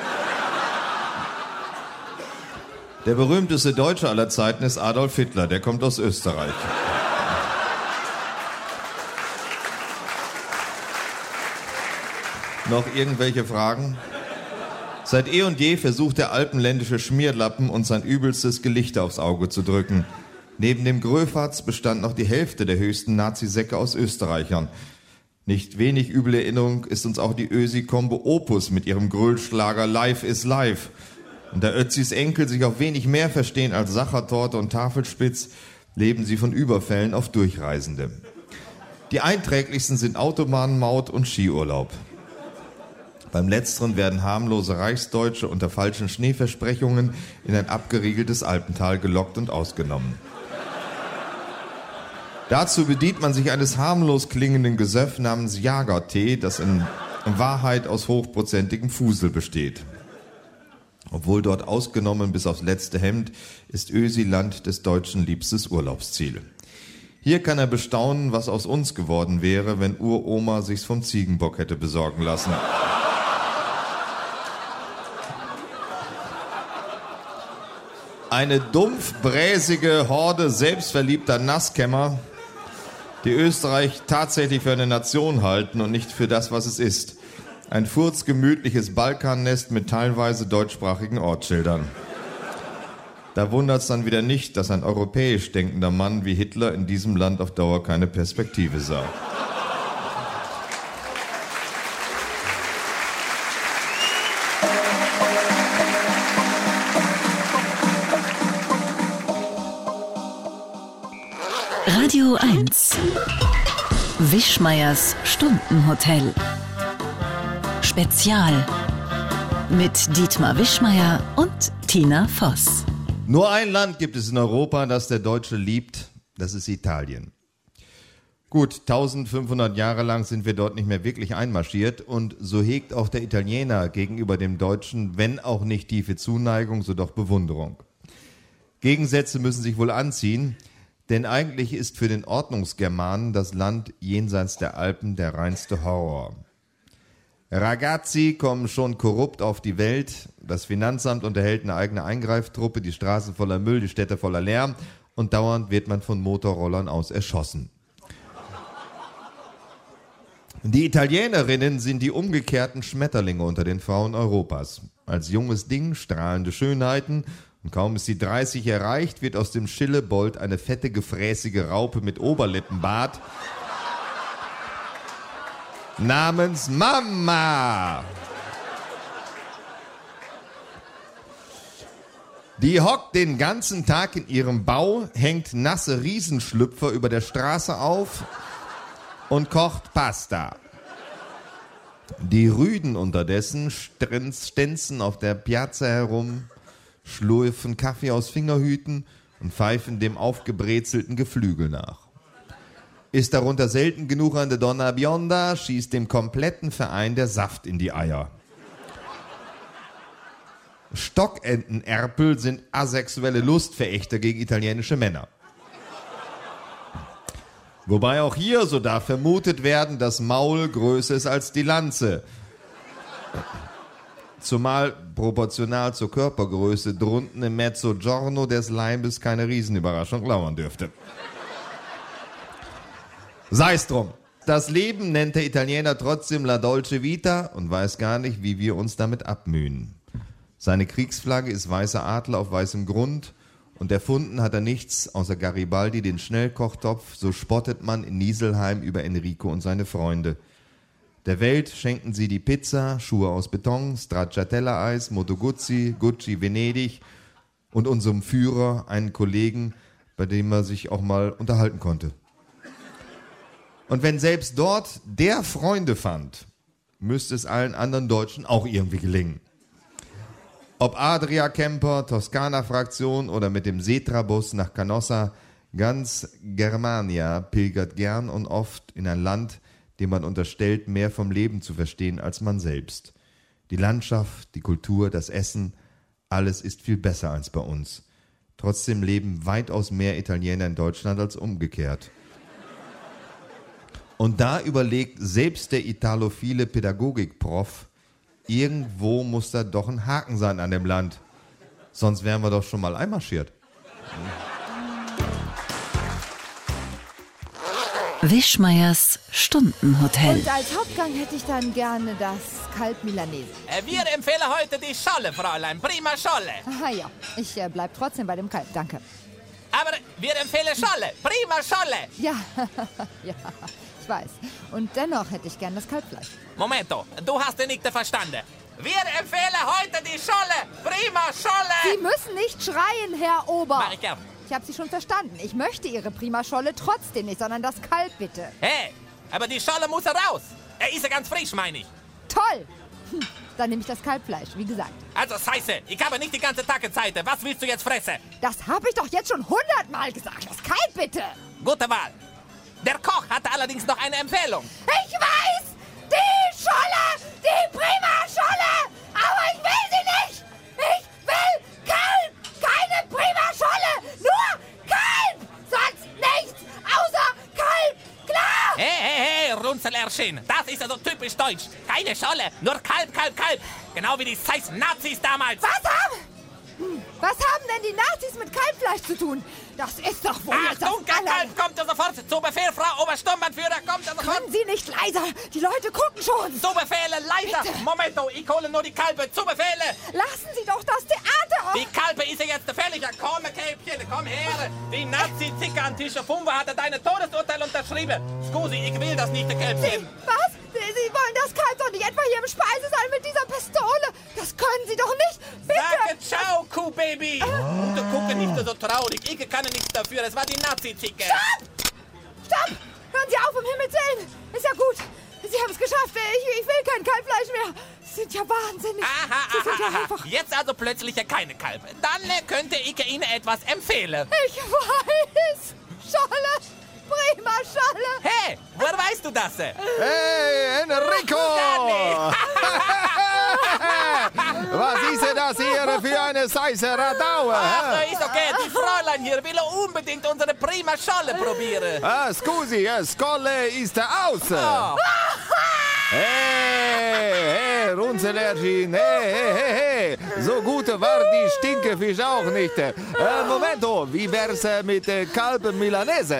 Der berühmteste Deutsche aller Zeiten ist Adolf Hitler, der kommt aus Österreich. Noch irgendwelche Fragen? Seit eh und je versucht der alpenländische Schmierlappen, uns sein übelstes Gelichter aufs Auge zu drücken. Neben dem Gröfatz bestand noch die Hälfte der höchsten Nazisäcke aus Österreichern. Nicht wenig üble Erinnerung ist uns auch die Ösi-Kombo Opus mit ihrem Grölschlager Life is Life. Und da Ötzis Enkel sich auf wenig mehr verstehen als Sachertorte und Tafelspitz, leben sie von Überfällen auf Durchreisende. Die einträglichsten sind Autobahnmaut und Skiurlaub. Beim Letzteren werden harmlose Reichsdeutsche unter falschen Schneeversprechungen in ein abgeriegeltes Alpental gelockt und ausgenommen. Dazu bedient man sich eines harmlos klingenden Gesöff namens Jagertee, das in Wahrheit aus hochprozentigem Fusel besteht. Obwohl dort ausgenommen bis aufs letzte Hemd, ist Ösiland des Deutschen liebstes Urlaubsziel. Hier kann er bestaunen, was aus uns geworden wäre, wenn Uroma sich's vom Ziegenbock hätte besorgen lassen. Eine dumpf-bräsige Horde selbstverliebter Nasskämmer, die Österreich tatsächlich für eine Nation halten und nicht für das, was es ist. Ein furzgemütliches Balkannest mit teilweise deutschsprachigen Ortsschildern. Da wundert es dann wieder nicht, dass ein europäisch denkender Mann wie Hitler in diesem Land auf Dauer keine Perspektive sah. Radio eins. Wischmeiers Stundenhotel. Spezial. Mit Dietmar Wischmeier und Tina Voss. Nur ein Land gibt es in Europa, das der Deutsche liebt. Das ist Italien. Gut, eintausendfünfhundert Jahre lang sind wir dort nicht mehr wirklich einmarschiert. Und so hegt auch der Italiener gegenüber dem Deutschen, wenn auch nicht tiefe Zuneigung, so doch Bewunderung. Gegensätze müssen sich wohl anziehen. Denn eigentlich ist für den Ordnungsgermanen das Land jenseits der Alpen der reinste Horror. Ragazzi kommen schon korrupt auf die Welt, das Finanzamt unterhält eine eigene Eingreiftruppe, die Straßen voller Müll, die Städte voller Lärm und dauernd wird man von Motorrollern aus erschossen. Die Italienerinnen sind die umgekehrten Schmetterlinge unter den Frauen Europas. Als junges Ding strahlende Schönheiten. Und kaum ist sie dreißig erreicht, wird aus dem Schillebold eine fette, gefräßige Raupe mit Oberlippenbart namens Mama. Die hockt den ganzen Tag in ihrem Bau, hängt nasse Riesenschlüpfer über der Straße auf und kocht Pasta. Die Rüden unterdessen stänzen auf der Piazza herum, schlürfen Kaffee aus Fingerhüten und pfeifen dem aufgebrezelten Geflügel nach. Ist darunter selten genug eine Donna Bionda, schießt dem kompletten Verein der Saft in die Eier. Stockentenerpel sind asexuelle Lustverächter gegen italienische Männer. Wobei auch hier, so darf vermutet werden, das Maul größer ist als die Lanze. Zumal proportional zur Körpergröße drunten im Mezzogiorno des Leibes keine Riesenüberraschung lauern dürfte. Sei's drum. Das Leben nennt der Italiener trotzdem La Dolce Vita und weiß gar nicht, wie wir uns damit abmühen. Seine Kriegsflagge ist weißer Adler auf weißem Grund und erfunden hat er nichts außer Garibaldi, den Schnellkochtopf, so spottet man in Nieselheim über Enrico und seine Freunde. Der Welt schenken sie die Pizza, Schuhe aus Beton, Stracciatella-Eis, Moto Guzzi, Gucci Venedig und unserem Führer einen Kollegen, bei dem er sich auch mal unterhalten konnte. Und wenn selbst dort der Freunde fand, müsste es allen anderen Deutschen auch irgendwie gelingen. Ob Adria Camper, Toskana-Fraktion oder mit dem Setra-Bus nach Canossa, ganz Germania pilgert gern und oft in ein Land, dem man unterstellt, mehr vom Leben zu verstehen als man selbst. Die Landschaft, die Kultur, das Essen, alles ist viel besser als bei uns. Trotzdem leben weitaus mehr Italiener in Deutschland als umgekehrt. Und da überlegt selbst der italophile Pädagogikprof, irgendwo muss da doch ein Haken sein an dem Land. Sonst wären wir doch schon mal einmarschiert. Wischmeiers Stundenhotel. Und als Hauptgang hätte ich dann gerne das Kalb Milanese. Äh, wir empfehlen heute die Scholle, Fräulein. Prima Scholle. Aha, ja. Ich äh, bleib trotzdem bei dem Kalb, danke. Aber wir empfehlen Scholle. Prima Scholle. Ja, ja, ich weiß. Und dennoch hätte ich gern das Kalbfleisch. Momento, du hast den nicht verstanden. Wir empfehlen heute die Scholle. Prima Scholle. Sie müssen nicht schreien, Herr Ober. Mach ich gern. Ich habe Sie schon verstanden. Ich möchte Ihre Prima-Scholle trotzdem nicht, sondern das Kalb, bitte. Hey, aber die Scholle muss raus. Er ist ja ganz frisch, meine ich. Toll. Hm, dann nehme ich das Kalbfleisch, wie gesagt. Also, Scheiße, ich habe nicht die ganze Tage Zeit. Was willst du jetzt fressen? Das habe ich doch jetzt schon hundertmal gesagt. Das Kalb, bitte. Gute Wahl. Der Koch hatte allerdings noch eine Empfehlung. Ich weiß! Die Scholle! Die Prima-Scholle! Aber ich will sie nicht! Ich will Kalb! Keine Prima-Scholle! Nur Kalb! Sonst nichts außer Kalb! Klar! Hey, hey, hey, Runzelerschien. Das ist also typisch deutsch. Keine Scholle, nur Kalb, Kalb, Kalb. Genau wie die scheiß Nazis damals. Was haben... Hm, was haben denn die Nazis mit Kalbfleisch zu tun? Das ist doch wohl jetzt das Achtung, Kalb, kommt ihr sofort zu Befehl, Frau Obersturmbannführer, kommt ihr sofort. Können Sie nicht leiser? Die Leute gucken schon. Zu Befehle, leiser. Bitte. Momento, ich hole nur die Kalbe. Zu Befehle. Lassen Sie doch das Theater Die Kalbe ist ja jetzt völliger Kormekäppchen. Komm her. Die Nazi-Zicke an Tische fünf hat dein Todesurteil unterschrieben. Scusi, ich will das nicht, Kälbchen. Was? Sie, Sie wollen das Kalb doch nicht etwa hier im Speisesaal mit dieser Pistole? Das können Sie doch nicht. Bitte. Sage ciao, Kuhbaby. Und du gucke nicht so traurig. Ich kann nichts dafür. Es war die Nazi-Zicke. Stopp! Stopp! Hören Sie auf, um Himmels Willen. Ist ja gut. Sie haben es geschafft. Ich, ich will kein Kalbfleisch mehr. Sie sind ja wahnsinnig. Aha, Sie sind aha, ja aha. einfach... Jetzt also plötzlich keine Kalbe. Dann äh, könnte ich Ihnen etwas empfehlen. Ich weiß. Scholle. Prima Scholle. Hey, woher weißt du das? Hey, Enrico! Was ist denn das hier für eine Seise Radau? Ach, ist okay. Die Fräulein hier will unbedingt unsere Prima Scholle probieren. Ah, scusi, eh, Skolle ist aus. Oh. Hey, hey, Runzelergin, hey, hey, hey, hey. So gut war die Stinkefisch auch nicht. Äh, Momento, wie wär's äh, mit äh, Kalb Milanese?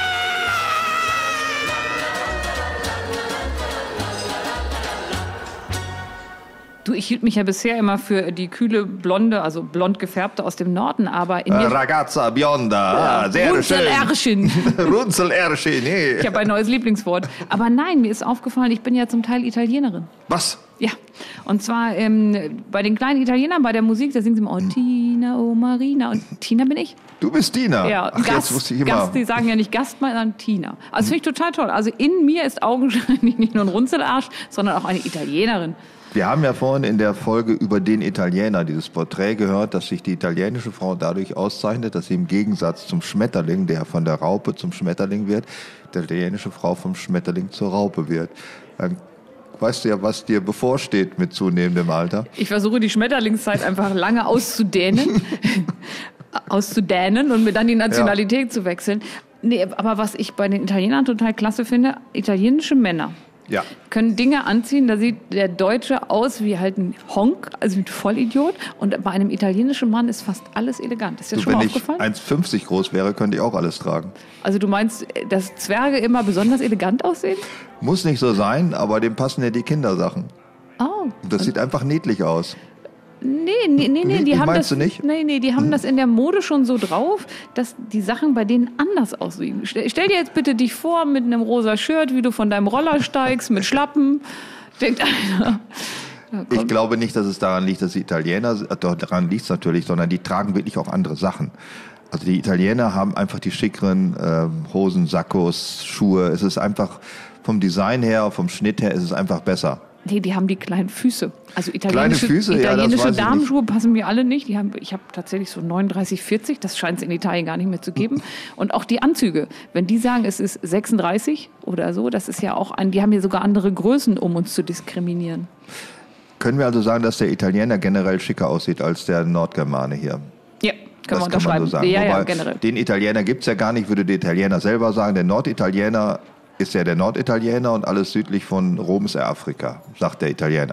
Du, ich hielt mich ja bisher immer für die kühle Blonde, also blond gefärbte aus dem Norden, aber in Äh, mir... Ragazza bionda, ah, sehr Runzelärschin. schön. Runzelärschin, nee. Ich habe ein neues Lieblingswort. Aber nein, mir ist aufgefallen, ich bin ja zum Teil Italienerin. Was? Ja, und zwar ähm, bei den kleinen Italienern, bei der Musik, da singen sie immer, oh Tina, oh Marina. Und Tina bin ich. Du bist Tina? Ja, Ach, Gast, jetzt wusste ich immer. Gast, die sagen ja nicht Gastmann, sondern Tina. Also finde ich total toll. Also in mir ist augenscheinlich nicht nur ein Runzelarsch, sondern auch eine Italienerin. Wir haben ja vorhin in der Folge über den Italiener dieses Porträt gehört, dass sich die italienische Frau dadurch auszeichnet, dass sie im Gegensatz zum Schmetterling, der von der Raupe zum Schmetterling wird, die italienische Frau vom Schmetterling zur Raupe wird. Dann weißt du ja, was dir bevorsteht mit zunehmendem Alter. Ich versuche die Schmetterlingszeit einfach lange auszudehnen, auszudehnen und mir dann die Nationalität ja. zu wechseln. Nee, aber was ich bei den Italienern total klasse finde, italienische Männer. Ja. Können Dinge anziehen, da sieht der Deutsche aus wie halt ein Honk, also ein Vollidiot. Und bei einem italienischen Mann ist fast alles elegant. Ist dir Du, schon mal wenn aufgefallen? ich eins Komma fünfzig groß wäre, könnte ich auch alles tragen. Also du meinst, dass Zwerge immer besonders elegant aussehen? Muss nicht so sein, aber dem passen ja die Kindersachen. Oh. Das sieht einfach niedlich aus. Nee, nee, nee, nee, die Wie haben meinst das, du nicht? Nee, nee, die haben das in der Mode schon so drauf, dass die Sachen bei denen anders aussehen. Stell, stell dir jetzt bitte dich vor mit einem rosa Shirt, wie du von deinem Roller steigst, mit Schlappen. Denkt einer. Ja, ich glaube nicht, dass es daran liegt, dass die Italiener, doch daran liegt es natürlich, sondern die tragen wirklich auch andere Sachen. Also die Italiener haben einfach die schickeren äh, Hosen, Sakkos, Schuhe. Es ist einfach vom Design her, vom Schnitt her, ist es einfach besser. Nee, die haben die kleinen Füße. Also italienische, Kleine Füße? italienische Ja, das weiß ich Damenschuhe passen mir alle nicht. Die haben, ich habe tatsächlich so neununddreißig, vierzig, das scheint es in Italien gar nicht mehr zu geben. Und auch die Anzüge, wenn die sagen, es ist sechsunddreißig oder so, das ist ja auch ein, die haben ja sogar andere Größen, um uns zu diskriminieren. Können wir also sagen, dass der Italiener generell schicker aussieht als der Nordgermane hier? Ja, können wir Das kann man unterschreiben. so sagen. Ja, ja, Wobei, generell. den Italiener gibt's ja gar nicht, würde der Italiener selber sagen. Der Norditaliener ist ja der Norditaliener und alles südlich von Rom ist ja Afrika, sagt der Italiener.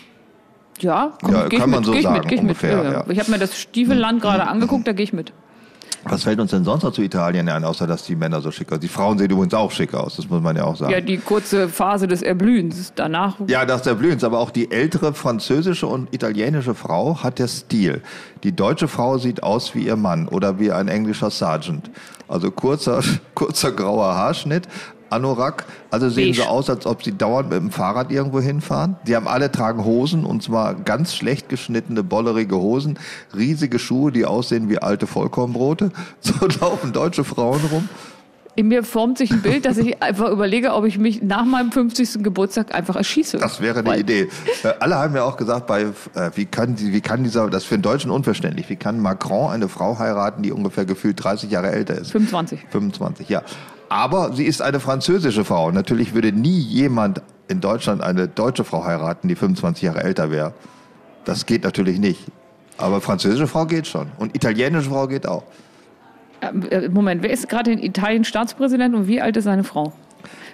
Ja, komm, Ja, geh kann ich man mit, so geh ich sagen, mit, geh ich ungefähr, mit. Ja, ja. ja. Ich habe mir das Stiefelland gerade angeguckt, da gehe ich mit. Was fällt uns denn sonst noch zu Italien ein, außer dass die Männer so schick aussehen? Die Frauen sehen übrigens auch schick aus, das muss man ja auch sagen. Ja, die kurze Phase des Erblühens. Danach. Ja, das ist der Blühens, aber auch die ältere französische und italienische Frau hat der Stil. Die deutsche Frau sieht aus wie ihr Mann oder wie ein englischer Sergeant. Also kurzer, kurzer grauer Haarschnitt, Anorak, also sehen Beige. so aus, als ob sie dauernd mit dem Fahrrad irgendwo hinfahren. Die haben alle tragen Hosen und zwar ganz schlecht geschnittene, bollerige Hosen, riesige Schuhe, die aussehen wie alte Vollkornbrote. So laufen deutsche Frauen rum. In mir formt sich ein Bild, dass ich einfach überlege, ob ich mich nach meinem fünfzigsten Geburtstag einfach erschieße. Das wäre eine Weil- Idee. Äh, alle haben ja auch gesagt, bei, äh, wie kann die, wie kann dieser, das ist für einen Deutschen unverständlich, wie kann Macron eine Frau heiraten, die ungefähr gefühlt dreißig Jahre älter ist? fünfundzwanzig. fünfundzwanzig, ja. Aber sie ist eine französische Frau. Natürlich würde nie jemand in Deutschland eine deutsche Frau heiraten, die fünfundzwanzig Jahre älter wäre. Das geht natürlich nicht. Aber französische Frau geht schon. Und italienische Frau geht auch. Äh, Moment, wer ist gerade in Italien Staatspräsident und wie alt ist seine Frau?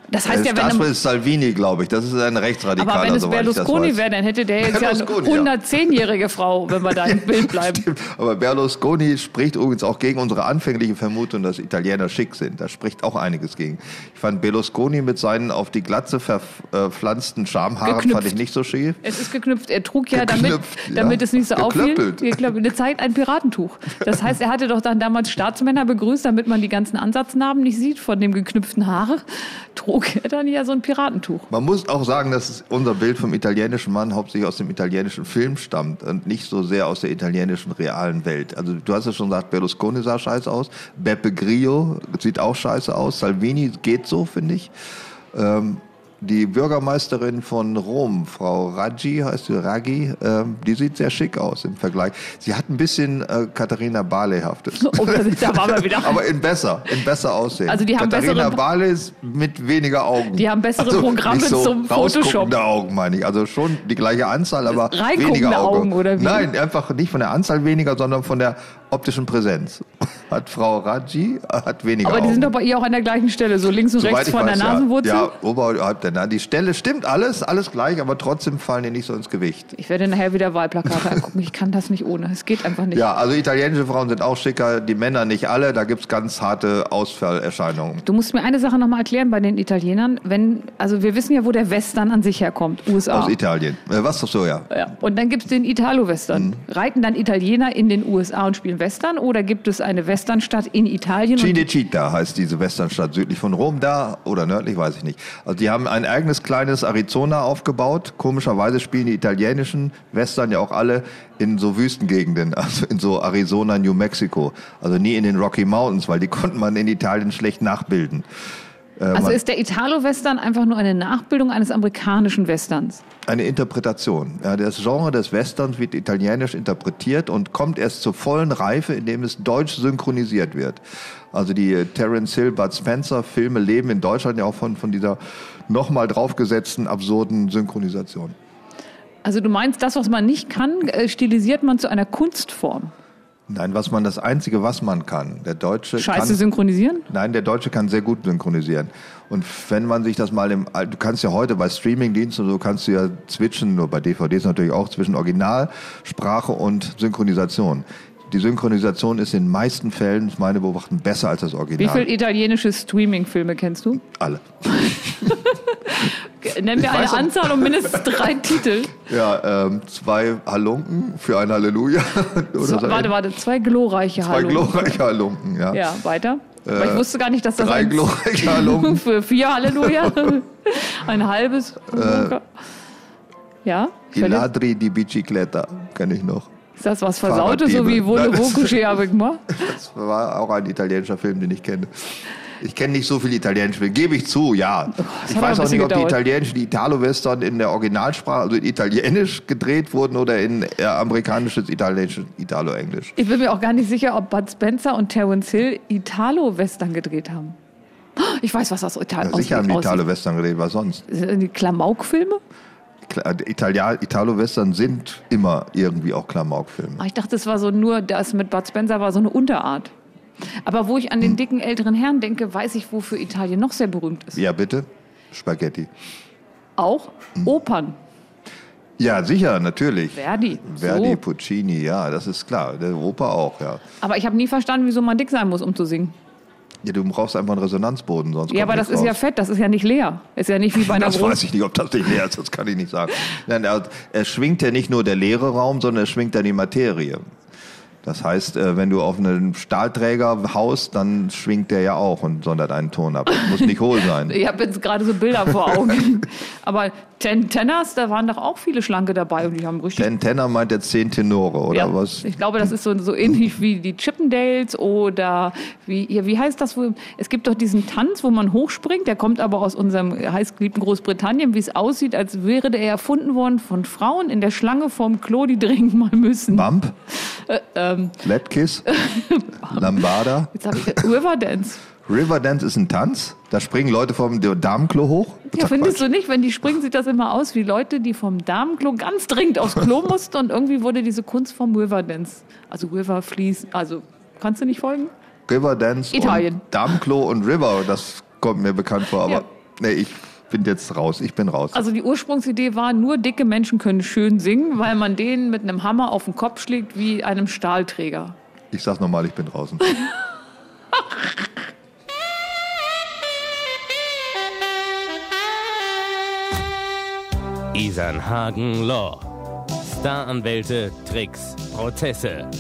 Das heißt ja, wenn das ist Salvini, glaube ich. Das ist ein Rechtsradikaler. Aber wenn es Berlusconi wäre, dann hätte der jetzt ja eine hundertzehnjährige Frau, wenn wir da im Bild bleiben. Stimmt. Aber Berlusconi spricht übrigens auch gegen unsere anfängliche Vermutung, dass Italiener schick sind. Da spricht auch einiges gegen. Ich fand Berlusconi mit seinen auf die Glatze verpflanzten Schamhaaren geknüpft. fand ich nicht so schief. Es ist geknüpft. Er trug ja, geknüpft, damit, ja. damit es nicht so auffiel, Geklöppelt. eine Zeit ein Piratentuch. Das heißt, er hatte doch dann damals Staatsmänner begrüßt, damit man die ganzen Ansatznarben nicht sieht von dem geknüpften Haare. Trug er dann ja so ein Piratentuch. Man muss auch sagen, dass unser Bild vom italienischen Mann hauptsächlich aus dem italienischen Film stammt und nicht so sehr aus der italienischen realen Welt. Also du hast ja schon gesagt, Berlusconi sah scheiße aus, Beppe Grillo sieht auch scheiße aus, Salvini geht so, finde ich. Ähm, Die Bürgermeisterin von Rom, Frau Raggi, heißt sie, Raggi, ähm, die sieht sehr schick aus im Vergleich. Sie hat ein bisschen äh, Katharina Barley-haftes. Oh, da waren wir wieder. Aber in besser, in besser aussehen. Also die haben Katharina bessere, Barley ist mit weniger Augen. Die haben bessere also Programme nicht so zum Photoshop. Augen, meine ich. Also schon die gleiche Anzahl, aber weniger Augen Augen. oder wie? Nein, einfach nicht von der Anzahl weniger, sondern von der optischen Präsenz. Hat Frau Raggi hat weniger Aber die Augen. sind doch bei ihr auch an der gleichen Stelle, so links und Soweit rechts von weiß, der Nasenwurzel? Ja, ja, oberhalb der Nase. Die Stelle stimmt alles, alles gleich, aber trotzdem fallen die nicht so ins Gewicht. Ich werde nachher wieder Wahlplakate angucken. Ich kann das nicht ohne. Es geht einfach nicht. Ja, also italienische Frauen sind auch schicker, die Männer nicht alle. Da gibt's ganz harte Ausfallerscheinungen. Du musst mir eine Sache nochmal erklären bei den Italienern. Wenn, also wir wissen ja, wo der Western an sich herkommt. U S A. Aus Italien. Äh, was doch so, ja. Ja. Und dann gibt's den Italo-Western. Mhm. Reiten dann Italiener in den U S A und spielen Western? Oder gibt es eine Westernstadt in Italien? Cinecittà heißt diese Westernstadt südlich von Rom, da oder nördlich, weiß ich nicht. Also die haben ein eigenes kleines Arizona aufgebaut. Komischerweise spielen die italienischen Western ja auch alle in so Wüstengegenden, also in so Arizona, New Mexico. Also nie in den Rocky Mountains, weil die konnte man in Italien schlecht nachbilden. Äh, also ist der Italo-Western einfach nur eine Nachbildung eines amerikanischen Westerns? Eine Interpretation. Ja, das Genre des Westerns wird italienisch interpretiert und kommt erst zur vollen Reife, indem es deutsch synchronisiert wird. Also die Terence Hill, Bud Spencer Filme leben in Deutschland ja auch von, von dieser nochmal draufgesetzten absurden Synchronisation. Also du meinst, das, was man nicht kann, stilisiert man zu einer Kunstform? Nein, was man, das Einzige, was man kann. Der Deutsche Scheiße kann, synchronisieren? Nein, der Deutsche kann sehr gut synchronisieren. Und wenn man sich das mal im, du kannst ja heute bei Streamingdiensten und so kannst du ja switchen, nur bei D V Ds natürlich auch, zwischen Originalsprache und Synchronisation. Die Synchronisation ist in den meisten Fällen, meine Beobachtung, besser als das Original. Wie viele italienische Streaming-Filme kennst du? Alle. Nenn mir eine Anzahl und mindestens drei Titel. Ja, ähm, zwei Halunken für ein Halleluja. Oder so, so warte, warte, zwei glorreiche zwei Halunken. Zwei glorreiche Halunken, ja. Ja, weiter. Äh, Aber ich wusste gar nicht, dass das drei ein glorreiche Halunken. für vier Halleluja. Ein halbes. Äh, ja? I Ladri di Bicicletta kenne ich noch. Ist das was Versautes, so wie Volevo couché avec moi? Das war auch ein italienischer Film, den ich kenne. Ich kenne nicht so viel italienische Filme, gebe ich zu, ja. Oh, ich weiß auch nicht, ob die italienischen, die Italo-Western in der Originalsprache, also in Italienisch gedreht wurden oder in äh, amerikanisches, italienisches, Italo-Englisch. Ich bin mir auch gar nicht sicher, ob Bud Spencer und Terence Hill Italo-Western gedreht haben. Ich weiß, was das Italien ja, sicher haben die Italo-Western gedreht, was sonst? Die Klamauk-Filme? Italo-Western sind immer irgendwie auch Klamauk-Filme. Ich dachte, es war so nur, das mit Bud Spencer war so eine Unterart. Aber wo ich an den dicken älteren Herrn denke, weiß ich, wofür Italien noch sehr berühmt ist. Ja, bitte? Spaghetti. Auch? Hm. Opern. Ja, sicher, natürlich. Verdi. Verdi, so. Puccini, ja, das ist klar. Der Oper auch, ja. Aber ich habe nie verstanden, wieso man dick sein muss, um zu singen. Ja, du brauchst einfach einen Resonanzboden, sonst Ja, aber das raus. ist ja fett, das ist ja nicht leer. Ist ja nicht wie bei einer Das Groß- weiß ich nicht, ob das nicht leer ist, das kann ich nicht sagen. Nein, er, er schwingt ja nicht nur der leere Raum, sondern er schwingt ja die Materie. Das heißt, wenn du auf einen Stahlträger haust, dann schwingt der ja auch und sondert einen Ton ab. Muss nicht hohl sein. Ich habe jetzt gerade so Bilder vor Augen. Aber Ten Tenors, da waren doch auch viele Schlanke dabei und die haben richtig... Ten Tenor meint jetzt zehn Tenore, oder ja, was? Ich glaube, das ist so, so ähnlich wie die Chippendales oder wie, ja, wie heißt das? Wo, es gibt doch diesen Tanz, wo man hochspringt, der kommt aber aus unserem heißgeliebten Großbritannien, wie es aussieht, als wäre der erfunden worden von Frauen in der Schlange vorm Klo, die dringend mal müssen. Bump? Äh, ähm. Flatkiss? Lambada? Jetzt habe ich Riverdance. Riverdance ist ein Tanz? Da springen Leute vom Damenklo hoch? Ja, findest du nicht? Wenn die springen, sieht das immer aus wie Leute, die vom Damenklo ganz dringend aufs Klo mussten und irgendwie wurde diese Kunst vom Riverdance. Also River, Fließ, also kannst du nicht folgen? Riverdance Italien. Und Damenklo und River, das kommt mir bekannt vor, aber... Ja. Nee, ich bin jetzt raus. Ich bin raus. Also die Ursprungsidee war, nur dicke Menschen können schön singen, weil man denen mit einem Hammer auf den Kopf schlägt wie einem Stahlträger. Ich sag's nochmal, ich bin draußen. Isernhagen Law. Staranwälte, Tricks, Prozesse.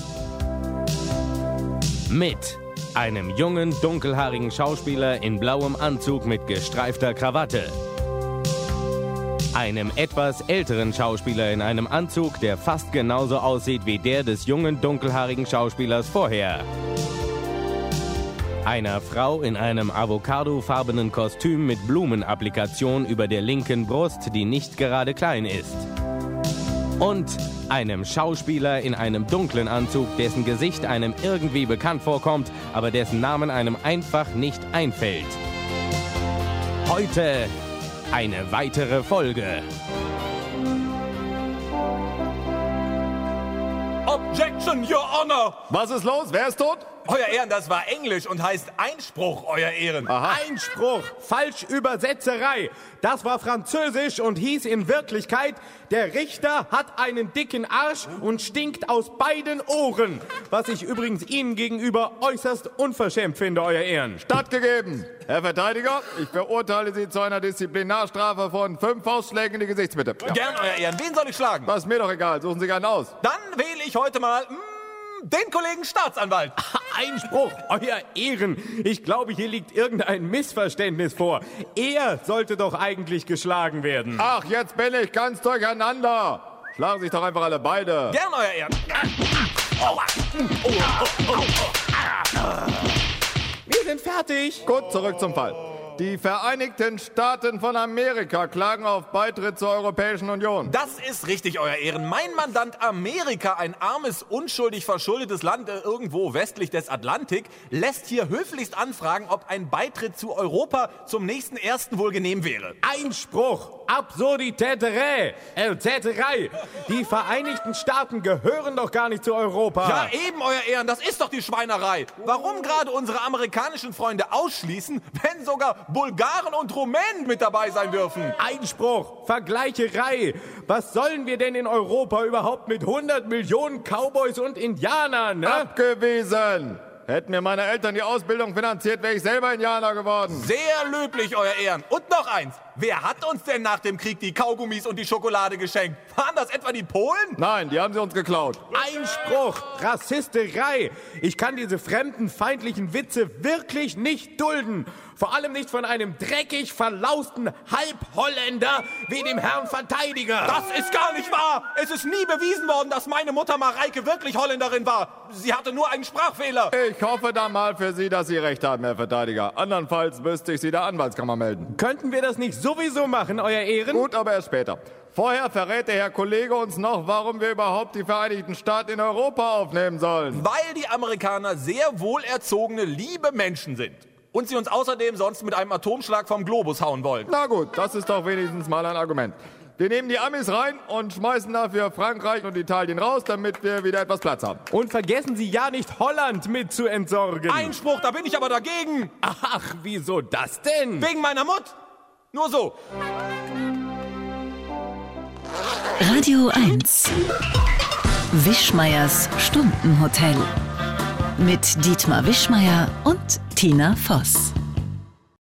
Mit einem jungen, dunkelhaarigen Schauspieler in blauem Anzug mit gestreifter Krawatte. Einem etwas älteren Schauspieler in einem Anzug, der fast genauso aussieht wie der des jungen, dunkelhaarigen Schauspielers vorher. Einer Frau in einem avocadofarbenen Kostüm mit Blumenapplikation über der linken Brust, die nicht gerade klein ist. Und einem Schauspieler in einem dunklen Anzug, dessen Gesicht einem irgendwie bekannt vorkommt, aber dessen Namen einem einfach nicht einfällt. Heute eine weitere Folge. Objection, Your Honor! Was ist los? Wer ist tot? Euer Ehren, das war Englisch und heißt Einspruch, Euer Ehren. Aha. Einspruch, Falschübersetzerei. Das war Französisch und hieß in Wirklichkeit, der Richter hat einen dicken Arsch und stinkt aus beiden Ohren. Was ich übrigens Ihnen gegenüber äußerst unverschämt finde, Euer Ehren. Stattgegeben. Herr Verteidiger, ich verurteile Sie zu einer Disziplinarstrafe von fünf Faustschlägen in die Gesichtsmitte. Ja. Gern, Euer Ehren. Wen soll ich schlagen? Das ist mir doch egal. Suchen Sie einen aus. Dann wähle ich heute mal mm, den Kollegen Staatsanwalt. Einspruch, Euer Ehren. Ich glaube, hier liegt irgendein Missverständnis vor. Er sollte doch eigentlich geschlagen werden. Ach, jetzt bin ich ganz durcheinander. Schlagen sich doch einfach alle beide. Gern, Euer Ehren. Aua. Oh, oh, oh, oh. Wir sind fertig. Gut, zurück zum Fall. Die Vereinigten Staaten von Amerika klagen auf Beitritt zur Europäischen Union. Das ist richtig, Euer Ehren. Mein Mandant Amerika, ein armes, unschuldig verschuldetes Land äh, irgendwo westlich des Atlantik, lässt hier höflichst anfragen, ob ein Beitritt zu Europa zum nächsten ersten wohl genehm wäre. Einspruch, Absurditäterei, Täterei. Die Vereinigten Staaten gehören doch gar nicht zu Europa. Ja, eben, Euer Ehren, das ist doch die Schweinerei. Warum gerade unsere amerikanischen Freunde ausschließen, wenn sogar Bulgaren und Rumänen mit dabei sein dürfen? Einspruch, Vergleicherei. Was sollen wir denn in Europa überhaupt mit hundert Millionen Cowboys und Indianern? Ne? Abgewiesen! Hätten mir meine Eltern die Ausbildung finanziert, wäre ich selber Indianer geworden. Sehr löblich, Euer Ehren. Und noch eins. Wer hat uns denn nach dem Krieg die Kaugummis und die Schokolade geschenkt? Waren das etwa die Polen? Nein, die haben sie uns geklaut. Einspruch, Rassisterei. Ich kann diese fremdenfeindlichen Witze wirklich nicht dulden. Vor allem nicht von einem dreckig verlausten Halbholländer wie dem Herrn Verteidiger. Das ist gar nicht wahr. Es ist nie bewiesen worden, dass meine Mutter Mareike wirklich Holländerin war. Sie hatte nur einen Sprachfehler. Ich hoffe dann mal für Sie, dass Sie recht haben, Herr Verteidiger. Andernfalls müsste ich Sie der Anwaltskammer melden. Könnten wir das nicht sowieso machen, Euer Ehren? Gut, aber erst später. Vorher verrät der Herr Kollege uns noch, warum wir überhaupt die Vereinigten Staaten in Europa aufnehmen sollen. Weil die Amerikaner sehr wohlerzogene, liebe Menschen sind. Und sie uns außerdem sonst mit einem Atomschlag vom Globus hauen wollen. Na gut, das ist doch wenigstens mal ein Argument. Wir nehmen die Amis rein und schmeißen dafür Frankreich und Italien raus, damit wir wieder etwas Platz haben. Und vergessen Sie ja nicht, Holland mit zu entsorgen. Einspruch, da bin ich aber dagegen. Ach, wieso das denn? Wegen meiner Mut. Nur so. Radio eins. Wischmeiers Stundenhotel. Mit Dietmar Wischmeier und Tina Voss.